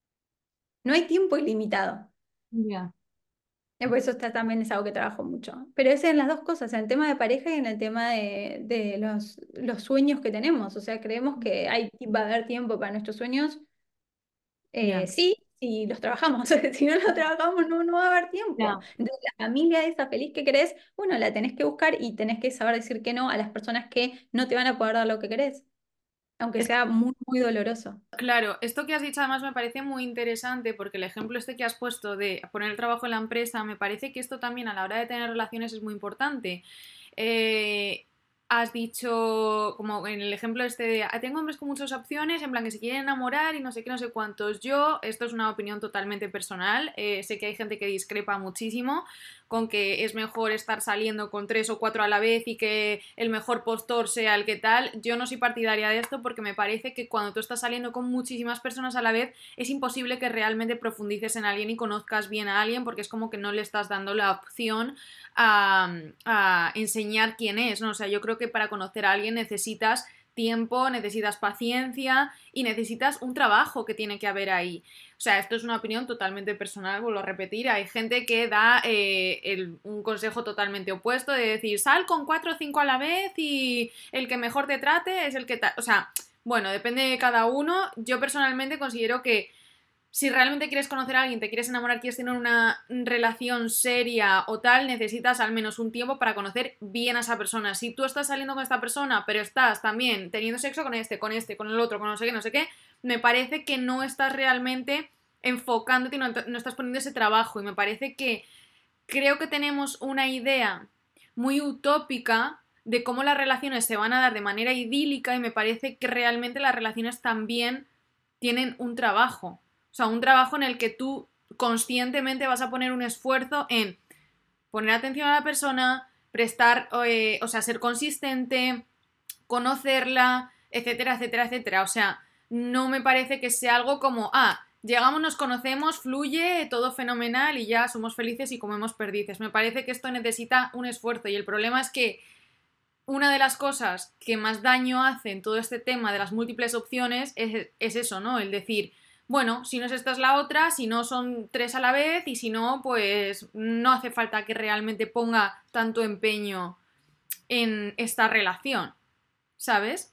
no hay tiempo ilimitado. Ya. Eh, Por eso está, también es algo que trabajo mucho. Pero es en las dos cosas, en el tema de pareja y en el tema de, de los, los sueños que tenemos. O sea, creemos que hay, va a haber tiempo para nuestros sueños. Eh, Ya. sí, si los trabajamos. Si no los trabajamos, no, no va a haber tiempo. Ya. Entonces, la familia esa feliz que querés, bueno, la tenés que buscar y tenés que saber decir que no a las personas que no te van a poder dar lo que querés, aunque Es sea muy, muy doloroso. Claro, esto que has dicho además me parece muy interesante porque el ejemplo este que has puesto de poner el trabajo en la empresa, me parece que esto también a la hora de tener relaciones es muy importante. Eh, Has dicho, como en el ejemplo este de, "Ah, tengo hombres con muchas opciones, en plan que se quieren enamorar y no sé qué, no sé cuántos". Yo, esto es una opinión totalmente personal, eh, sé que hay gente que discrepa muchísimo con que es mejor estar saliendo con tres o cuatro a la vez y que el mejor postor sea el que tal. Yo no soy partidaria de esto porque me parece que cuando tú estás saliendo con muchísimas personas a la vez es imposible que realmente profundices en alguien y conozcas bien a alguien porque es como que no le estás dando la opción a, a enseñar quién es, ¿no? O sea, yo creo que para conocer a alguien necesitas tiempo, necesitas paciencia y necesitas un trabajo que tiene que haber ahí. O sea, esto es una opinión totalmente personal, vuelvo a repetir. Hay gente que da eh, el- un consejo totalmente opuesto de decir, sal con cuatro o cinco a la vez y el que mejor te trate es el que... ta-". O sea, bueno, depende de cada uno. Yo personalmente considero que si realmente quieres conocer a alguien, te quieres enamorar, quieres tener una relación seria o tal, necesitas al menos un tiempo para conocer bien a esa persona. Si tú estás saliendo con esta persona, pero estás también teniendo sexo con este, con este, con el otro, con no sé qué, no sé qué, me parece que no estás realmente enfocándote y no, no estás poniendo ese trabajo. Y me parece que creo que tenemos una idea muy utópica de cómo las relaciones se van a dar de manera idílica y me parece que realmente las relaciones también tienen un trabajo. O sea, un trabajo en el que tú conscientemente vas a poner un esfuerzo en poner atención a la persona, prestar, eh, o sea, ser consistente, conocerla, etcétera, etcétera, etcétera. O sea, no me parece que sea algo como, ah, llegamos, nos conocemos, fluye, todo fenomenal y ya somos felices y comemos perdices. Me parece que esto necesita un esfuerzo y el problema es que una de las cosas que más daño hace en todo este tema de las múltiples opciones es, es eso, ¿no? El decir, bueno, si no es esta es la otra, si no son tres a la vez y si no, pues no hace falta que realmente ponga tanto empeño en esta relación, ¿sabes?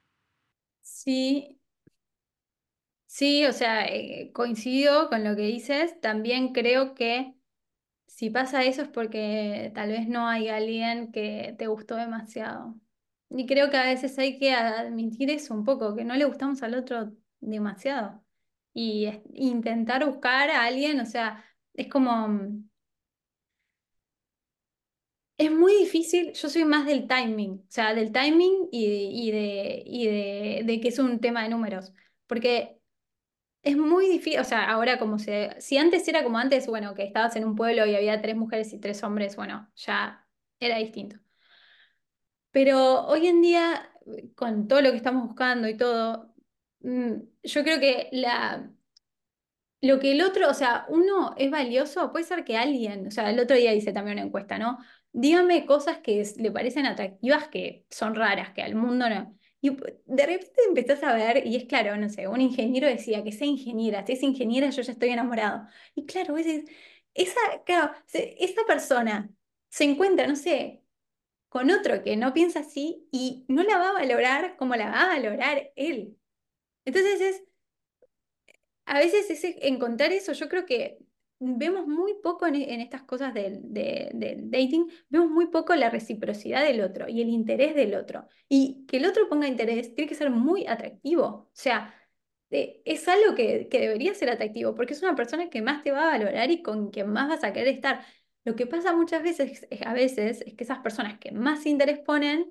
Sí, sí, o sea, eh, coincido con lo que dices. También creo que si pasa eso es porque tal vez no hay alguien que te gustó demasiado. y creo que a veces hay que admitir eso un poco, que no le gustamos al otro demasiado. Y es- intentar buscar a alguien, o sea, es como, es muy difícil, yo soy más del timing, o sea, del timing y, y de, y de, de que es un tema de números. Porque es muy difícil, o sea, ahora como se, si antes era como antes, bueno, que estabas en un pueblo y había tres mujeres y tres hombres, bueno, ya era distinto. Pero hoy en día, con todo lo que estamos buscando y todo, mm, yo creo que la, lo que el otro, o sea, uno es valioso, puede ser que alguien, o sea, el otro día hice también una encuesta, ¿no? Dígame cosas que es- le parecen atractivas que son raras, que al mundo no. Y de repente empezás a ver, y es claro, no sé, un ingeniero decía que sea ingeniera, si es ingeniera yo ya estoy enamorado. Y claro, vos decís, esa, claro, se- esa persona se encuentra, no sé, con otro que no piensa así y no la va a valorar como la va a valorar él. Entonces es a veces ese, encontrar eso, yo creo que vemos muy poco en, en estas cosas del, de- del dating, vemos muy poco la reciprocidad del otro y el interés del otro. Y que el otro ponga interés tiene que ser muy atractivo. O sea, eh, es algo que, que debería ser atractivo porque es una persona que más te va a valorar y con quien más vas a querer estar. Lo que pasa muchas veces, es- a veces, es que esas personas que más interés ponen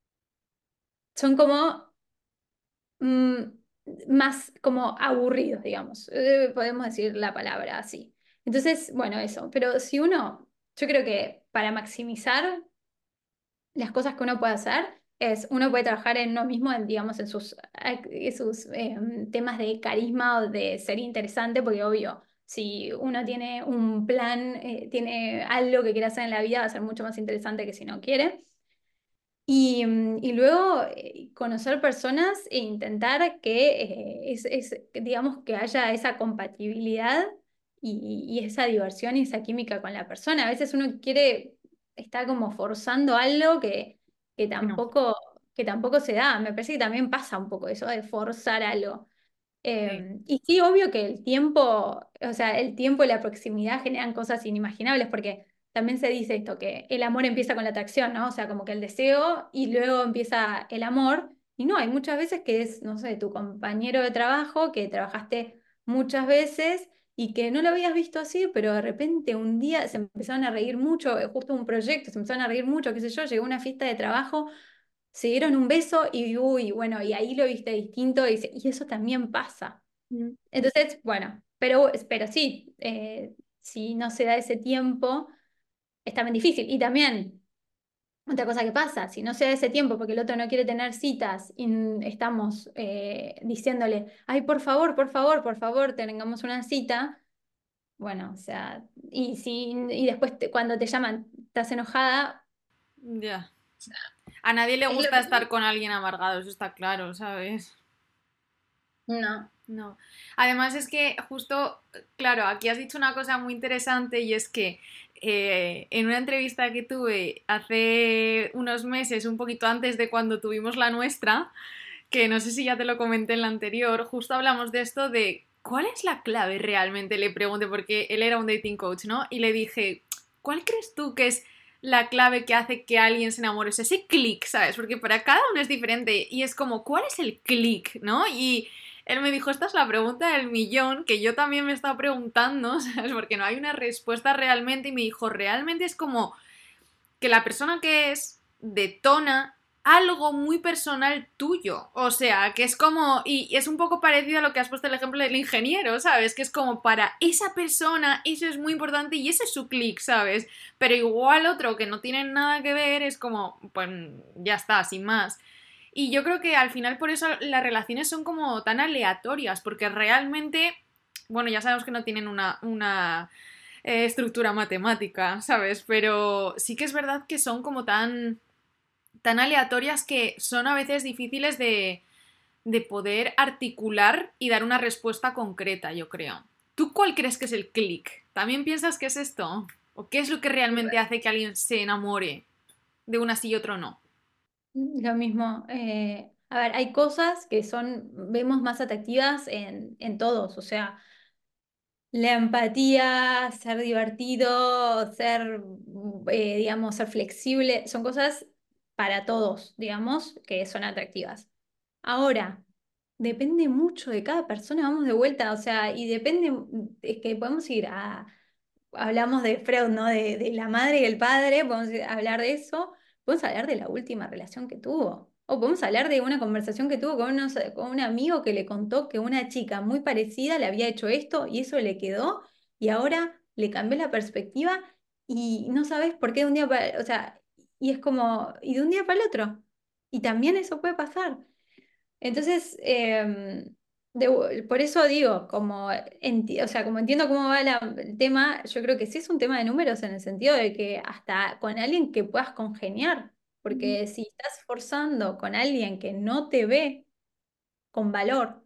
son como mm, más como aburridos, digamos. Eh, podemos decir la palabra así. Entonces, bueno, eso. Pero si uno, yo creo que para maximizar las cosas que uno puede hacer, es uno puede trabajar en uno mismo, en, digamos, en sus, en sus eh, temas de carisma o de ser interesante, porque obvio. Si uno tiene un plan, eh, tiene algo que quiere hacer en la vida, va a ser mucho más interesante que si no quiere. Y, mm, y luego eh, conocer personas e intentar que, eh, es, es, digamos, que haya esa compatibilidad y, y esa diversión y esa química con la persona. A veces uno quiere, está como forzando algo que, que No. tampoco, que tampoco se da. Me parece que también pasa un poco eso de forzar algo. Sí. Eh, y sí, obvio que el tiempo, o sea, el tiempo y la proximidad generan cosas inimaginables, porque también se dice esto, que el amor empieza con la atracción, ¿no? O sea, como que el deseo y luego empieza el amor. Y no, hay muchas veces que es, no sé, tu compañero de trabajo, que trabajaste muchas veces y que no lo habías visto así, pero de repente un día se empezaron a reír mucho, eh, justo un proyecto, se empezaron a reír mucho, qué sé yo, llegó una fiesta de trabajo, se dieron un beso y uy, bueno, y ahí lo viste distinto y, se- y eso también pasa. Mm. Entonces, bueno, pero, pero sí, eh, si no se da ese tiempo, es también difícil. Y también, otra cosa que pasa, si no se da ese tiempo porque el otro no quiere tener citas y n- estamos eh, diciéndole, ay, por favor, por favor, por favor, tengamos una cita, bueno, o sea, y, si, y después te- cuando te llaman, estás enojada, Ya. A nadie le es lo gusta estar que... con alguien amargado, eso está claro, ¿sabes? No. No. Además es que justo, claro, aquí has dicho una cosa muy interesante y es que eh, en una entrevista que tuve hace unos meses, un poquito antes de cuando tuvimos la nuestra, que no sé si ya te lo comenté en la anterior, justo hablamos de esto de ¿cuál es la clave realmente? Le pregunté porque él era un dating coach, ¿no? Y le dije, ¿cuál crees tú que es la clave que hace que alguien se enamore? O sea, ese clic, ¿sabes? Porque para cada uno es diferente y es como, ¿cuál es el clic, no? Y él me dijo, esta es la pregunta del millón, que yo también me estaba preguntando, ¿sabes? Porque no hay una respuesta realmente y me dijo, realmente es como que la persona que es detona algo muy personal tuyo. O sea, que es como, y es un poco parecido a lo que has puesto el ejemplo del ingeniero, ¿sabes? Que es como para esa persona, eso es muy importante y ese es su clic, ¿sabes? Pero igual otro que no tiene nada que ver es como, pues ya está, sin más. Y yo creo que al final por eso las relaciones son como tan aleatorias, porque realmente, bueno, ya sabemos que no tienen una, una eh, estructura matemática, ¿sabes? Pero sí que es verdad que son como tan, tan aleatorias que son a veces difíciles de, de poder articular y dar una respuesta concreta, yo creo. ¿Tú cuál crees que es el click? ¿También piensas que es esto? ¿O qué es lo que realmente hace que alguien se enamore de una sí y otro no? Lo mismo. Eh, a ver, hay cosas que son, vemos más atractivas en, en todos, o sea, la empatía, ser divertido, ser, eh, digamos, ser flexible, son cosas para todos, digamos, que son atractivas. Ahora, depende mucho de cada persona, vamos de vuelta, o sea, y depende, es que podemos ir a, hablamos de Freud, ¿no? De, de la madre y el padre, podemos ir a hablar de eso, podemos hablar de la última relación que tuvo, o podemos hablar de una conversación que tuvo con, unos- con un amigo que le contó que una chica muy parecida le había hecho esto y eso le quedó, y ahora le cambió la perspectiva y no sabes por qué de un día para, o sea, y es como, y de un día para el otro. Y también eso puede pasar. Entonces, em, de- por eso digo, como, enti- o sea, como entiendo cómo va la- el tema, yo creo que sí es un tema de números en el sentido de que hasta con alguien que puedas congeniar, porque si estás forzando con alguien que no te ve con valor,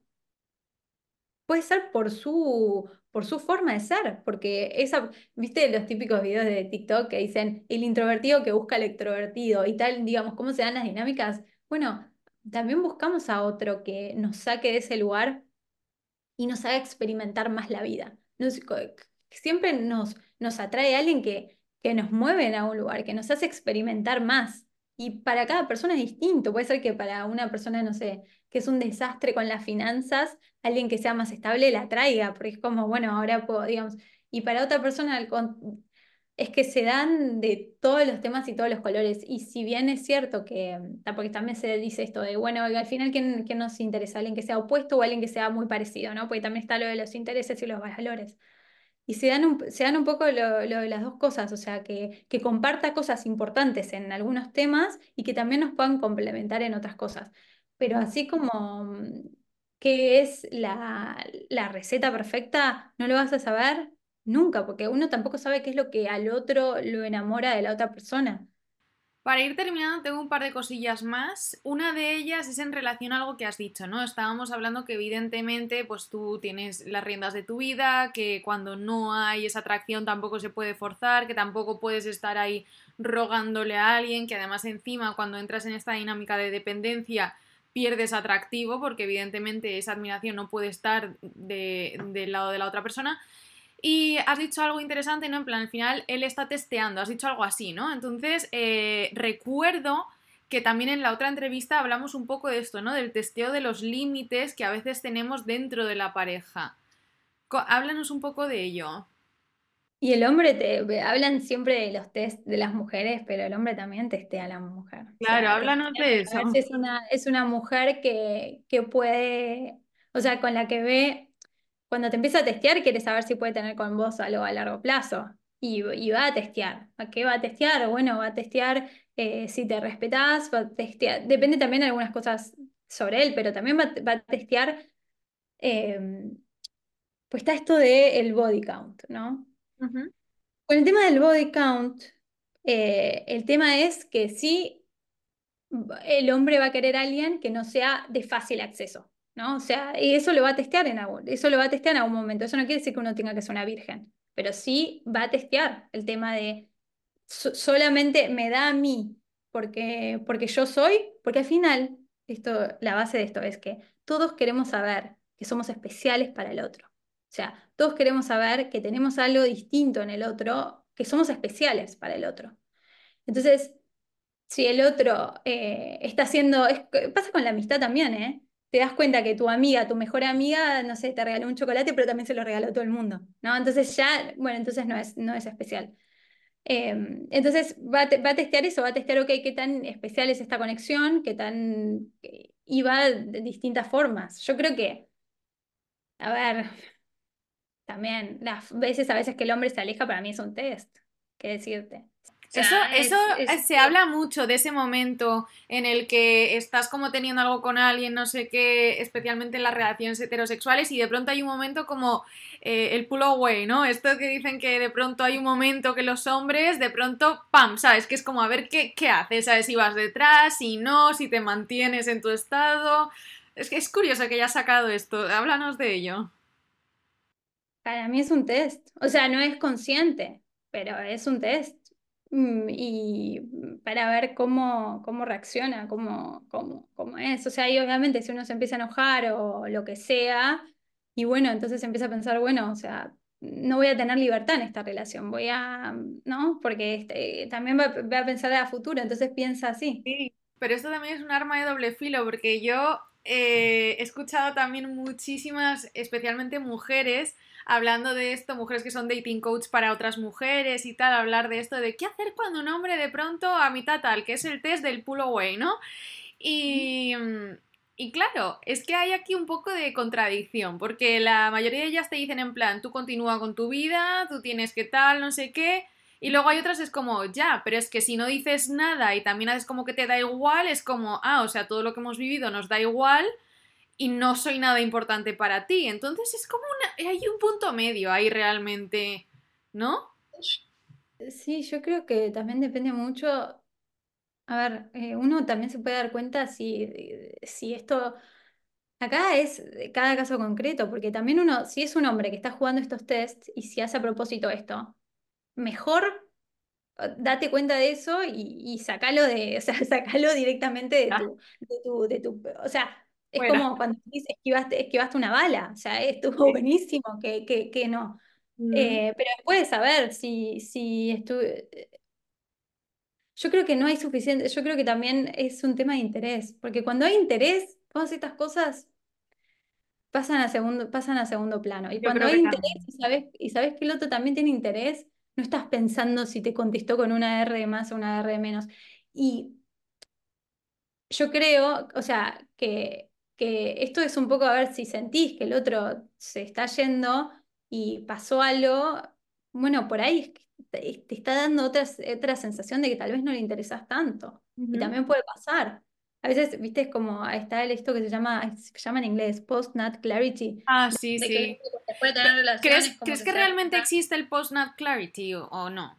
puede ser por su, por su forma de ser, porque esa, viste los típicos videos de TikTok que dicen el introvertido que busca al extrovertido y tal, digamos, cómo se dan las dinámicas. Bueno, también buscamos a otro que nos saque de ese lugar y nos haga experimentar más la vida. Nos- co- siempre nos, nos atrae alguien que, que nos mueve en algún lugar, que nos hace experimentar más. Y para cada persona es distinto. Puede ser que para una persona, no sé, que es un desastre con las finanzas, alguien que sea más estable la atraiga, porque es como, bueno, ahora puedo, digamos. Y para otra persona, al con- es que se dan de todos los temas y todos los colores. Y si bien es cierto que, ta- porque también se dice esto de, bueno, al final, ¿quién, quién nos interesa? ¿Alguien que sea opuesto o alguien que sea muy parecido, ¿no? Porque también está lo de los intereses y los valores. Y se dan un, se dan un poco lo, lo de las dos cosas, o sea, que, que comparta cosas importantes en algunos temas y que también nos puedan complementar en otras cosas. Pero así como mm, qué es la, la receta perfecta, no lo vas a saber nunca, porque uno tampoco sabe qué es lo que al otro lo enamora de la otra persona. Para ir terminando, tengo un par de cosillas más. Una de ellas es en relación a algo que has dicho, ¿no? Estábamos hablando que evidentemente pues tú tienes las riendas de tu vida, que cuando no hay esa atracción tampoco se puede forzar, que tampoco puedes estar ahí rogándole a alguien, que además encima cuando entras en esta dinámica de dependencia pierdes atractivo porque evidentemente esa admiración no puede estar de, del lado de la otra persona. Y has dicho algo interesante, ¿no? En plan, al final él está testeando, has dicho algo así, ¿no? Entonces, eh, recuerdo que también en la otra entrevista hablamos un poco de esto, ¿no? Del testeo de los límites que a veces tenemos dentro de la pareja. Co- Háblanos un poco de ello. Y el hombre, te hablan siempre de los test de las mujeres, pero el hombre también testea a la mujer. O Claro, sea, háblanos testea de para ver si eso. es una, es una mujer que, que puede, o sea, con la que ve, cuando te empieza a testear, quiere saber si puede tener con vos algo a largo plazo. Y, y va a testear. ¿A qué va a testear? Bueno, va a testear eh, si te respetás, va a testear. Depende también de algunas cosas sobre él, pero también va, va a testear. eh, pues está esto de el body count, ¿no? Ujú. Con el tema del body count, eh, el tema es que sí, el hombre va a querer a alguien que no sea de fácil acceso, ¿no? O sea, y eso lo va a testear en algún, eso lo va a testear en algún momento. Eso no quiere decir que uno tenga que ser una virgen, pero sí va a testear el tema de so- solamente me da a mí porque, porque yo soy, porque al final, esto, la base de esto es que todos queremos saber que somos especiales para el otro. O sea, todos queremos saber que tenemos algo distinto en el otro, que somos especiales para el otro. Entonces, si el otro eh, está haciendo, es- pasa con la amistad también, ¿eh? Te das cuenta que tu amiga, tu mejor amiga, no sé, te regaló un chocolate, pero también se lo regaló a todo el mundo, ¿no? Entonces ya, bueno, entonces no es, no es especial. Eh, entonces va a, te- va a testear eso, va a testear, ok, qué tan especial es esta conexión, qué tan... Y va de distintas formas. Yo creo que, a ver, también las veces a veces que el hombre se aleja, para mí es un test, qué decirte. O Eso, sea, eso es, eh, es, se habla mucho de ese momento en el que estás como teniendo algo con alguien, no sé qué, especialmente en las relaciones heterosexuales, y de pronto hay un momento como eh, el pull away, ¿no? Esto que dicen que de pronto hay un momento que los hombres, de pronto, ¡pam! ¿Sabes? Que es como a ver qué, qué haces, ¿sabes? Si vas detrás, si no, si te mantienes en tu estado. Es que es curioso que hayas sacado esto. Háblanos de ello. para mí es un test. O sea, no es consciente, pero es un test. Mm, Y para ver cómo, cómo reacciona, cómo, cómo, cómo es. O sea, y obviamente si uno se empieza a enojar o lo que sea, y bueno, entonces empieza a pensar, bueno, o sea, no voy a tener libertad en esta relación, voy a, ¿no? Porque este, también va, va a pensar a futuro, entonces piensa así. Sí, pero esto también es un arma de doble filo, porque yo eh, he escuchado también muchísimas, especialmente mujeres, hablando de esto, mujeres que son dating coach para otras mujeres y tal, hablar de esto, de qué hacer cuando un hombre de pronto a mitad tal, que es el test del pull away, ¿no? Y, mm, y claro, es que hay aquí un poco de contradicción, porque la mayoría de ellas te dicen en plan, tú continúa con tu vida, tú tienes que tal, no sé qué, y luego hay otras es como, ya, pero es que si no dices nada y también haces como que te da igual, es como, ah, o sea, todo lo que hemos vivido nos da igual y no soy nada importante para ti. Entonces es como una, hay un punto medio ahí realmente, ¿no? Sí, yo creo que también depende mucho. A ver, eh, uno también se puede dar cuenta si, eh, si esto, acá es de cada caso concreto, porque también uno, si es un hombre que está jugando estos tests y si hace a propósito esto, mejor eh, date cuenta de eso y, y sacalo de, o sea, sacalo directamente de Ya, tu, de tu, de tu, o sea, es fuera. como cuando dices esquivaste, esquivaste una bala, o sea, estuvo Sí. buenísimo, que, que, que no. Mm, Eh, pero después saber si, si estuve. Yo creo que no hay suficiente, yo creo que también es un tema de interés, porque cuando hay interés, todas estas cosas pasan a segundo, pasan a segundo plano. Y yo cuando creo hay que interés también. y sabes, y sabes que el otro también tiene interés, no estás pensando si te contestó con una R de más o una R de menos. Y yo creo, o sea, que, que esto es un poco a ver si sentís que el otro se está yendo y pasó algo, bueno, por ahí es que te, te está dando otra, otra sensación de que tal vez no le interesás tanto. Y Ujú. también puede pasar. A veces, viste, es como está el, esto que se llama, se llama en inglés post-nut clarity, Ah, sí, de que sí. después de Pe- tener relaciones ¿Crees, como ¿crees que que se da realmente cuenta. existe el post-nut clarity o, o no?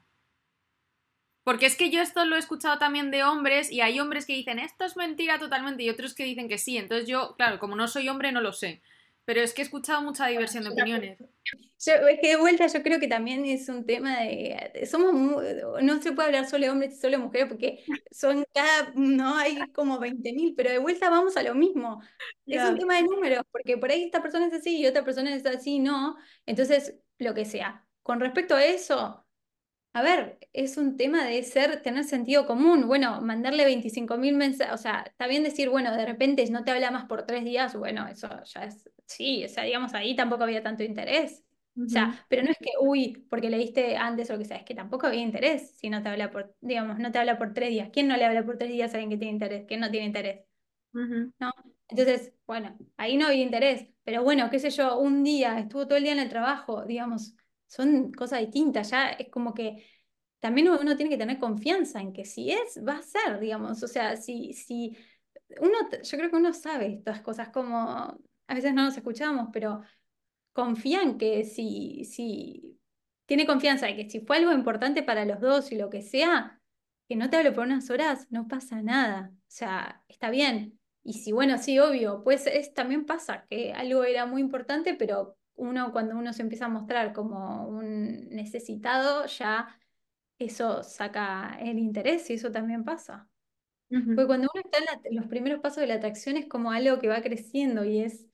Porque es que yo esto lo he escuchado también de hombres y hay hombres que dicen esto es mentira totalmente y otros que dicen que sí. Entonces yo, claro, como no soy hombre no lo sé. Pero es que he escuchado mucha Bueno, diversión de yo tampoco. opiniones. Yo, es que de vuelta yo creo que también es un tema de, de- somos mu- no se puede hablar solo de hombres y solo de mujeres porque son cada, no hay como veinte mil, pero de vuelta vamos a lo mismo. Es un Ya. tema de números, porque por ahí esta persona es así y otra persona es así, no. Entonces, lo que sea. Con respecto a eso, a ver, es un tema de ser, tener sentido común. Bueno, mandarle veinticinco mil mensajes, o sea, está bien decir, bueno, de repente no te habla más por tres días, bueno, eso ya es, sí, o sea, digamos, ahí tampoco había tanto interés. O Ujú, sea, pero no es que, uy, porque leíste antes o lo que sea, es que tampoco había interés si no te habla por, digamos, no te habla por tres días. ¿Quién no le habla por tres días a alguien que tiene interés? ¿Quién no tiene interés? ujú, ¿No? Entonces, bueno, ahí no había interés, pero bueno, qué sé yo, un día, estuvo todo el día en el trabajo, digamos, son cosas distintas, ya es como que también uno tiene que tener confianza en que si es, va a ser, digamos, o sea, si, si uno, yo creo que uno sabe estas cosas como, a veces no nos escuchamos, pero confía en que si, si tiene confianza en que si fue algo importante para los dos y lo que sea, que no te hable por unas horas, no pasa nada. O sea, está bien. Y si, bueno, sí, obvio, pues es, también pasa que algo era muy importante, pero uno cuando uno se empieza a mostrar como un necesitado, ya eso saca el interés y eso también pasa. ujú, Porque cuando uno está en, la- en los primeros pasos de la atracción es como algo que va creciendo y es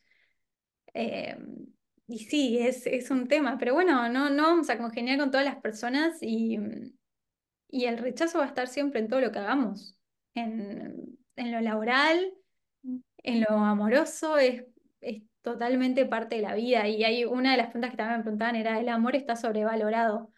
eh, y sí, es, es un tema, pero bueno, no, no vamos a congeniar con todas las personas y, y el rechazo va a estar siempre en todo lo que hagamos, en, en lo laboral, en lo amoroso, es, es totalmente parte de la vida. Y hay una de las preguntas que también me preguntaban era, ¿el amor está sobrevalorado?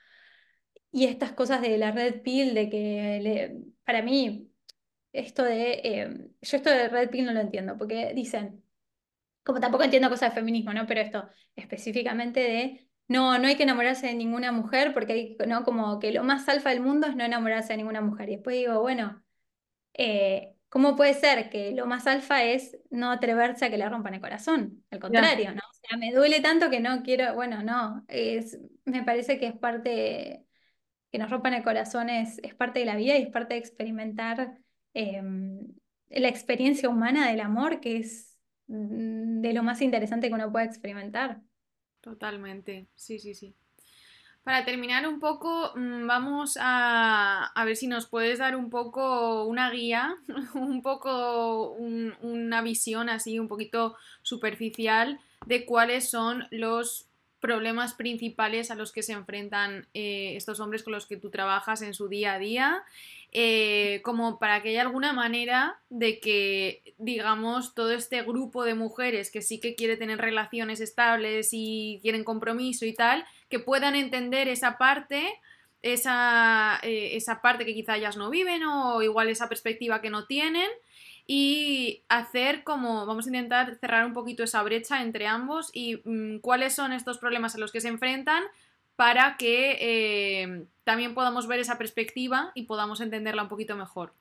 Y estas cosas de la red pill, de que le- para mí, esto de, eh, yo esto de red pill no lo entiendo, porque dicen como tampoco entiendo cosas de feminismo, ¿no? Pero esto específicamente de, no, no hay que enamorarse de ninguna mujer porque hay, ¿no? Como que lo más alfa del mundo es no enamorarse de ninguna mujer. Y después digo, bueno, eh, ¿cómo puede ser que lo más alfa es no atreverse a que le rompan el corazón? Al ya, contrario, ¿no? O sea, me duele tanto que no quiero, bueno, no, es, me parece que es parte, que nos rompan el corazón es, es parte de la vida y es parte de experimentar eh, la experiencia humana del amor, que es mm, de lo más interesante que uno puede experimentar. totalmente. Sí, sí, sí. Para terminar un poco, mm, vamos a, a ver si nos puedes dar un poco una guía, un poco un- una visión así un poquito superficial de cuáles son los problemas principales a los que se enfrentan eh, estos hombres con los que tú trabajas en su día a día, eh, como para que haya alguna manera de que, digamos, todo este grupo de mujeres que sí que quiere tener relaciones estables y quieren compromiso y tal, que puedan entender esa parte, esa, eh, esa parte que quizá ellas no viven o igual esa perspectiva que no tienen y hacer como, vamos a intentar cerrar un poquito esa brecha entre ambos y mmm, cuáles son estos problemas a los que se enfrentan para que eh, también podamos ver esa perspectiva y podamos entenderla un poquito mejor.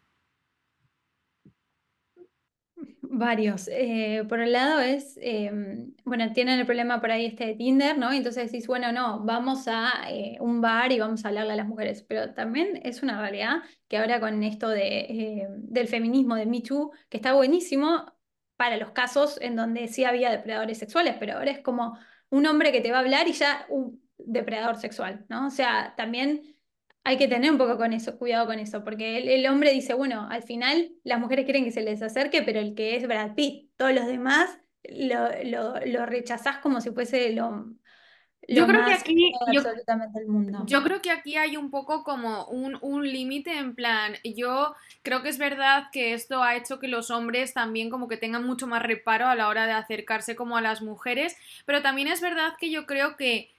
Varios. Eh, por un lado es, eh, bueno, tienen el problema por ahí este de Tinder, ¿no? Entonces decís, bueno, no, vamos a eh, un bar y vamos a hablarle a las mujeres. Pero también es una realidad que ahora con esto de, eh, del feminismo, de Me Too, que está buenísimo para los casos en donde sí había depredadores sexuales, pero ahora es como un hombre que te va a hablar y ya un depredador sexual, ¿no? O sea, también hay que tener un poco con eso, cuidado con eso, porque el, el hombre dice, bueno, al final las mujeres quieren que se les acerque, pero el que es Brad Pitt, todos los demás lo, lo, lo rechazás como si fuese lo, Yo lo creo que más aquí, bueno de yo, absolutamente el mundo. yo creo que aquí hay un poco como un, un límite en plan, yo creo que es verdad que esto ha hecho que los hombres también como que tengan mucho más reparo a la hora de acercarse como a las mujeres, pero también es verdad que yo creo que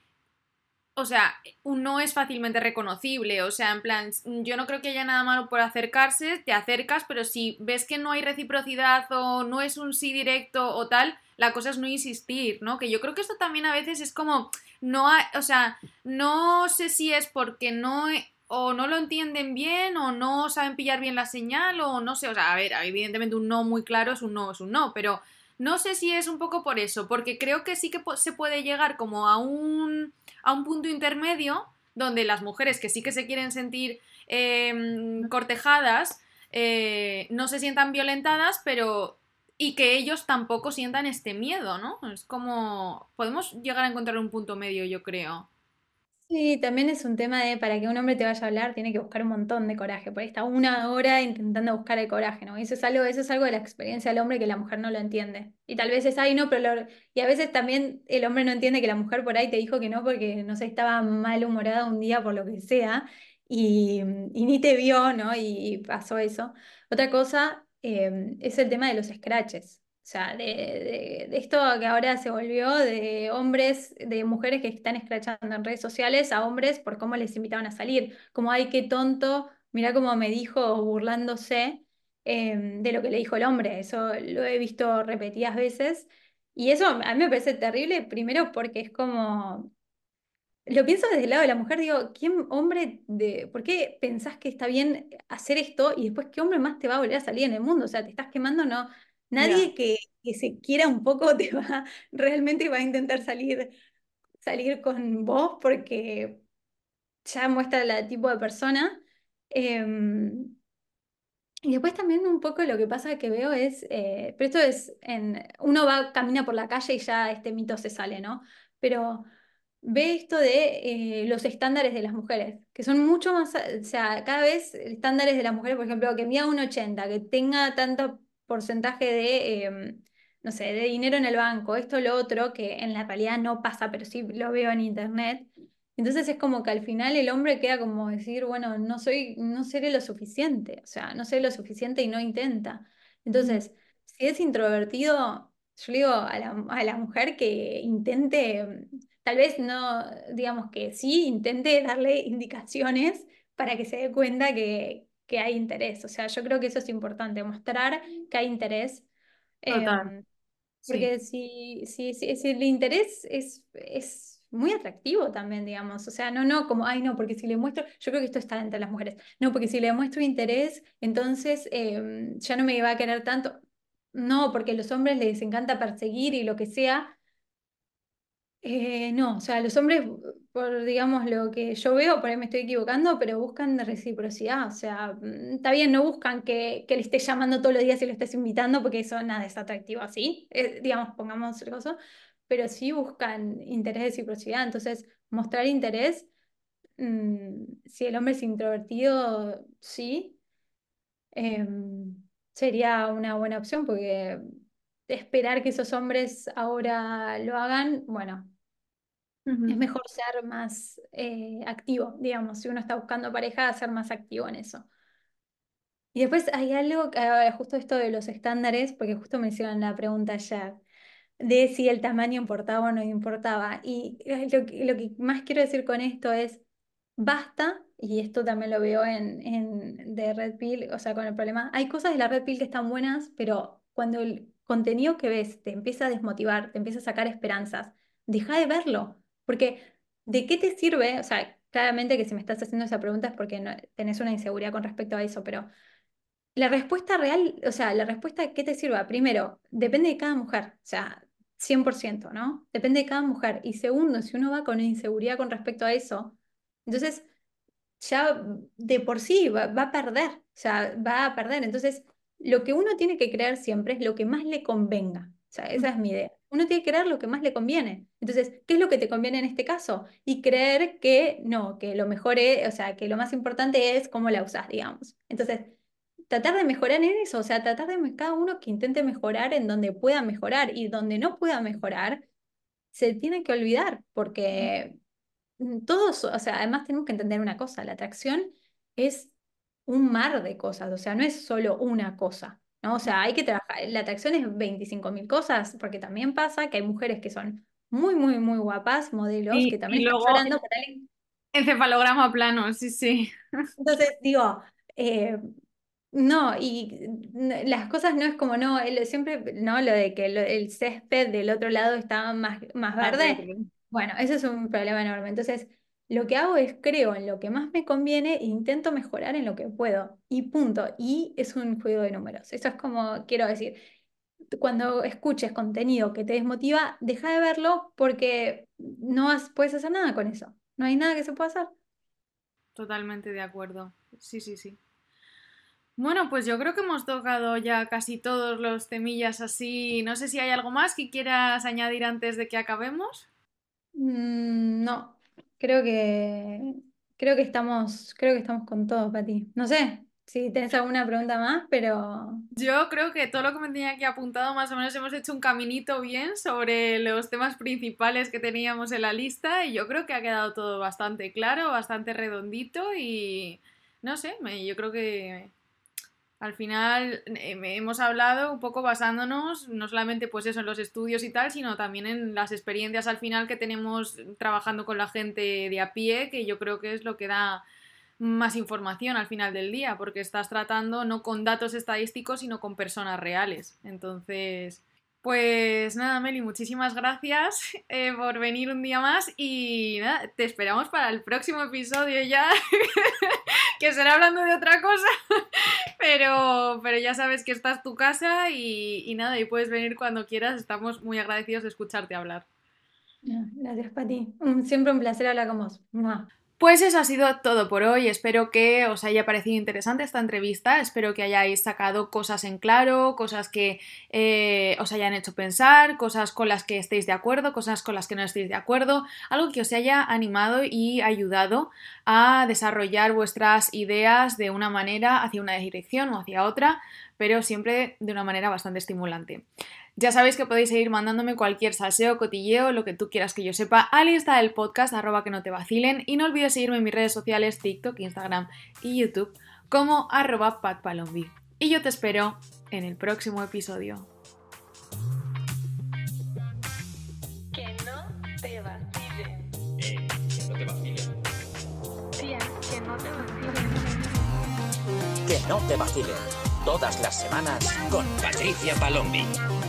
o sea, un no es fácilmente reconocible, o sea, en plan, yo no creo que haya nada malo por acercarse, te acercas, pero si ves que no hay reciprocidad o no es un sí directo o tal, la cosa es no insistir, ¿no? Que yo creo que esto también a veces es como, no hay, o sea, no sé si es porque no, o no lo entienden bien o no saben pillar bien la señal o no sé, o sea, a ver, evidentemente un no muy claro es un no, es un no, pero no sé si es un poco por eso, porque creo que sí que se puede llegar como a un a un punto intermedio donde las mujeres que sí que se quieren sentir eh, cortejadas eh, no se sientan violentadas, pero y que ellos tampoco sientan este miedo, ¿no? Es como podemos llegar a encontrar un punto medio, yo creo. Sí, también es un tema de para que un hombre te vaya a hablar, tiene que buscar un montón de coraje, porque está una hora intentando buscar el coraje, ¿no? Y eso es algo, eso es algo de la experiencia del hombre que la mujer no lo entiende. Y tal vez es ahí, no, pero lo- y a veces también el hombre no entiende que la mujer por ahí te dijo que no porque, no sé, estaba malhumorada un día por lo que sea, y, y ni te vio, ¿no? Y pasó eso. Otra cosa eh, es el tema de los scratches. O sea, de, de- de esto que ahora se volvió de hombres, de mujeres que están escrachando en redes sociales a hombres por cómo les invitaban a salir. Como, ay, qué tonto, mirá cómo me dijo burlándose eh, de lo que le dijo el hombre. Eso lo he visto repetidas veces. Y eso a mí me parece terrible, primero porque es como, lo pienso desde el lado de la mujer, digo, ¿quién hombre de, por qué pensás que está bien hacer esto y después qué hombre más te va a volver a salir en el mundo? O sea, te estás quemando, no. Ya. Nadie que, que se quiera un poco te va, realmente va a intentar salir, salir con vos porque ya muestra el tipo de persona. Em, y después también un poco lo que pasa que veo es, eh, pero esto es, en, uno va, camina por la calle y ya este mito se sale, ¿no? Pero ve esto de eh, los estándares de las mujeres, que son mucho más, o sea, cada vez estándares de las mujeres, por ejemplo, que mida un ochenta, que tenga tanto porcentaje de, eh, no sé, de dinero en el banco, esto, lo otro, que en la realidad no pasa, pero sí lo veo en internet. Entonces es como que al final el hombre queda como decir, bueno, no soy, no seré lo suficiente, o sea, no sé lo suficiente y no intenta. Mm. Entonces, si es introvertido, yo le digo a la, a la mujer que intente, tal vez no, digamos que sí, intente darle indicaciones para que se dé cuenta que, que hay interés. O sea, yo creo que eso es importante, mostrar que hay interés. Total, Em, sí. porque si, si, si, si el interés es, es muy atractivo también, digamos. O sea, no, no, como, ay, no, porque si le muestro, yo creo que esto está entre las mujeres. No, porque si le muestro interés, entonces em, ya no me va a querer tanto. No, porque a los hombres les encanta perseguir y lo que sea. Eh, no, o sea, los hombres, por digamos lo que yo veo, por ahí me estoy equivocando, pero buscan reciprocidad. O sea, mm, está bien, no buscan que, que le estés llamando todos los días y lo estés invitando, porque eso nada es atractivo así, eh, digamos, pongamos el coso, pero sí buscan interés, reciprocidad. Entonces, mostrar interés, mm, si el hombre es introvertido, sí, em, sería una buena opción, porque esperar que esos hombres ahora lo hagan, bueno. Uh-huh. Es mejor ser más eh, activo, digamos, si uno está buscando pareja, ser más activo en eso. Y después hay algo, eh, justo esto de los estándares, porque justo me hicieron la pregunta ayer, de si el tamaño importaba o no importaba. Y eh, lo, que- lo que más quiero decir con esto es, basta, y esto también lo veo en, en de Red Pill, o sea, con el problema, hay cosas de la Red Pill que están buenas, pero cuando el contenido que ves te empieza a desmotivar, te empieza a sacar esperanzas, deja de verlo, porque ¿de qué te sirve? O sea, claramente que si me estás haciendo esa pregunta es porque no- tenés una inseguridad con respecto a eso, pero la respuesta real, o sea, la respuesta que te sirva, primero, depende de cada mujer, o sea, cien por ciento, ¿no? Depende de cada mujer. Y segundo, si uno va con inseguridad con respecto a eso, entonces ya de por sí va, va a perder, o sea, va a perder. Entonces, lo que uno tiene que creer siempre es lo que más le convenga. O sea, esa es mi idea. Uno tiene que creer lo que más le conviene. Entonces, ¿qué es lo que te conviene en este caso? Y creer que no, que lo mejor es, o sea, que lo más importante es cómo la usás, digamos. Entonces, tratar de mejorar en eso, o sea, tratar de me- cada uno que intente mejorar en donde pueda mejorar y donde no pueda mejorar, se tiene que olvidar, porque mm, todos, o sea, además tenemos que entender una cosa, la atracción es un mar de cosas, o sea, no es solo una cosa, ¿no? O sea, hay que trabajar, la atracción es veinticinco mil cosas, porque también pasa que hay mujeres que son muy, muy, muy guapas, modelos, que Y, también y están luego llorando por alguien. encefalograma plano, sí, sí. Entonces, digo, eh, no, y n- las cosas no es como, no, el- siempre, no, lo de que lo- el césped del otro lado está más, más Más verde, verde. bueno, eso es un problema enorme. Entonces, lo que hago es creo en lo que más me conviene e intento mejorar en lo que puedo, y punto. Y es un juego de números. Eso es como, quiero decir, cuando escuches contenido que te desmotiva, deja de verlo porque no has- puedes hacer nada con eso. No hay nada que se pueda hacer. Totalmente de acuerdo. Sí, sí, sí. Bueno, pues yo creo que hemos tocado ya casi todos los temillas así. No sé si hay algo más que quieras añadir antes de que acabemos. Mm, no, creo que creo que estamos, creo que estamos con todo, Pati. No sé si tenés alguna pregunta más, pero Yo creo que todo lo que me tenía aquí apuntado, más o menos hemos hecho un caminito bien sobre los temas principales que teníamos en la lista y yo creo que ha quedado todo bastante claro, bastante redondito y no sé, me- yo creo que al final eh, hemos hablado un poco basándonos no solamente pues eso en los estudios y tal, sino también en las experiencias al final que tenemos trabajando con la gente de a pie, que yo creo que es lo que da más información al final del día, porque estás tratando no con datos estadísticos, sino con personas reales. Entonces, pues nada, Meli, muchísimas gracias eh, por venir un día más y nada, te esperamos para el próximo episodio ya, que será hablando de otra cosa, pero, pero ya sabes que esta es tu casa y, y nada, y puedes venir cuando quieras, estamos muy agradecidos de escucharte hablar. no, gracias, Pati. Mm, siempre un placer hablar con vos. Mua. Pues eso ha sido todo por hoy. Espero que os haya parecido interesante esta entrevista. Espero que hayáis sacado cosas en claro, cosas que eh, os hayan hecho pensar, cosas con las que estéis de acuerdo, cosas con las que no estéis de acuerdo, algo que os haya animado y ayudado a desarrollar vuestras ideas de una manera hacia una dirección o hacia otra, pero siempre de una manera bastante estimulante. Ya sabéis que podéis seguir mandándome cualquier salseo, cotilleo, lo que tú quieras que yo sepa al Insta del podcast, arroba que no te vacilen, y no olvides seguirme en mis redes sociales, TikTok, Instagram y YouTube como arroba patpalombi. Y yo te espero en el próximo episodio. Que no te vacilen. Eh, que no te vacilen. Tía, que no te vacilen. Que no te vacilen. Todas las semanas con Patricia Palombi.